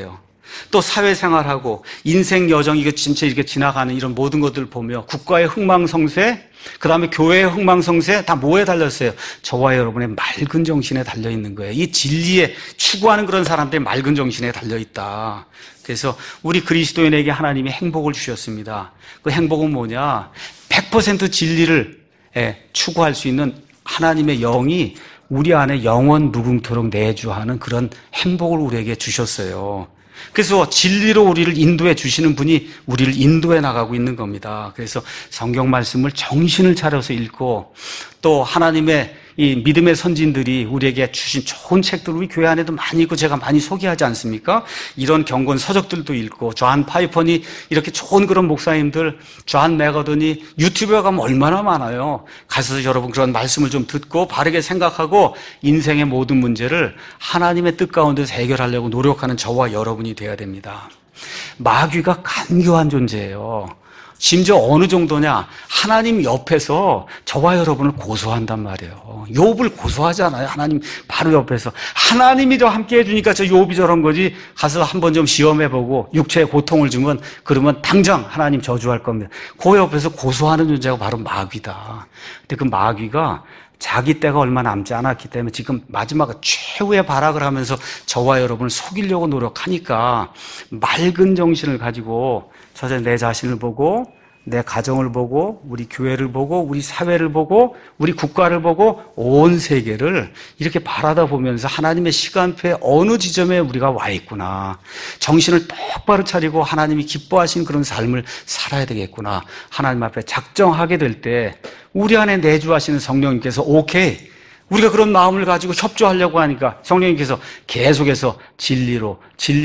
또 사회생활하고 인생 여정 이거 진짜 이렇게 지나가는 이런 모든 것들을 보며 국가의 흥망성쇠, 그 다음에 교회의 흥망성쇠 다 뭐에 달렸어요? 저와 여러분의 맑은 정신에 달려있는 거예요. 이 진리에 추구하는 그런 사람들의 맑은 정신에 달려있다. 그래서 우리 그리스도인에게 하나님이 행복을 주셨습니다. 그 행복은 뭐냐? 100% 진리를 추구할 수 있는 하나님의 영이 우리 안에 영원 무궁토록 내주하는 그런 행복을 우리에게 주셨어요. 그래서 진리로 우리를 인도해 주시는 분이 우리를 인도해 나가고 있는 겁니다. 그래서 성경 말씀을 정신을 차려서 읽고 또 하나님의 이 믿음의 선진들이 우리에게 주신 좋은 책들 우리 교회 안에도 많이 있고 제가 많이 소개하지 않습니까? 이런 경건 서적들도 읽고 존 파이퍼니 이렇게 좋은 그런 목사님들 존 매거든이 유튜브에 가면 얼마나 많아요. 가서 여러분 그런 말씀을 좀 듣고 바르게 생각하고 인생의 모든 문제를 하나님의 뜻 가운데서 해결하려고 노력하는 저와 여러분이 돼야 됩니다. 마귀가 간교한 존재예요. 심지어 어느 정도냐? 하나님 옆에서 저와 여러분을 고소한단 말이에요. 욥을 고소하잖아요. 하나님 바로 옆에서. 하나님이 저 함께 해주니까 저 욥이 저런 거지. 가서 한번 좀 시험해보고 육체에 고통을 주면 그러면 당장 하나님 저주할 겁니다. 그 옆에서 고소하는 존재가 바로 마귀다. 근데 그 마귀가 자기 때가 얼마 남지 않았기 때문에 지금 마지막 최후의 발악을 하면서 저와 여러분을 속이려고 노력하니까 맑은 정신을 가지고 저자 내 자신을 보고 내 가정을 보고 우리 교회를 보고 우리 사회를 보고 우리 국가를 보고 온 세계를 이렇게 바라다 보면서 하나님의 시간표에 어느 지점에 우리가 와 있구나. 정신을 똑바로 차리고 하나님이 기뻐하신 그런 삶을 살아야 되겠구나. 하나님 앞에 작정하게 될 때 우리 안에 내주하시는 성령님께서 오케이. 우리가 그런 마음을 가지고 협조하려고 하니까 성령님께서 계속해서 진리로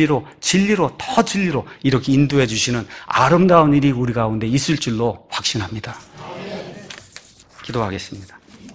더 진리로 이렇게 인도해 주시는 아름다운 일이 우리 가운데 있을 줄로 확신합니다. 기도하겠습니다.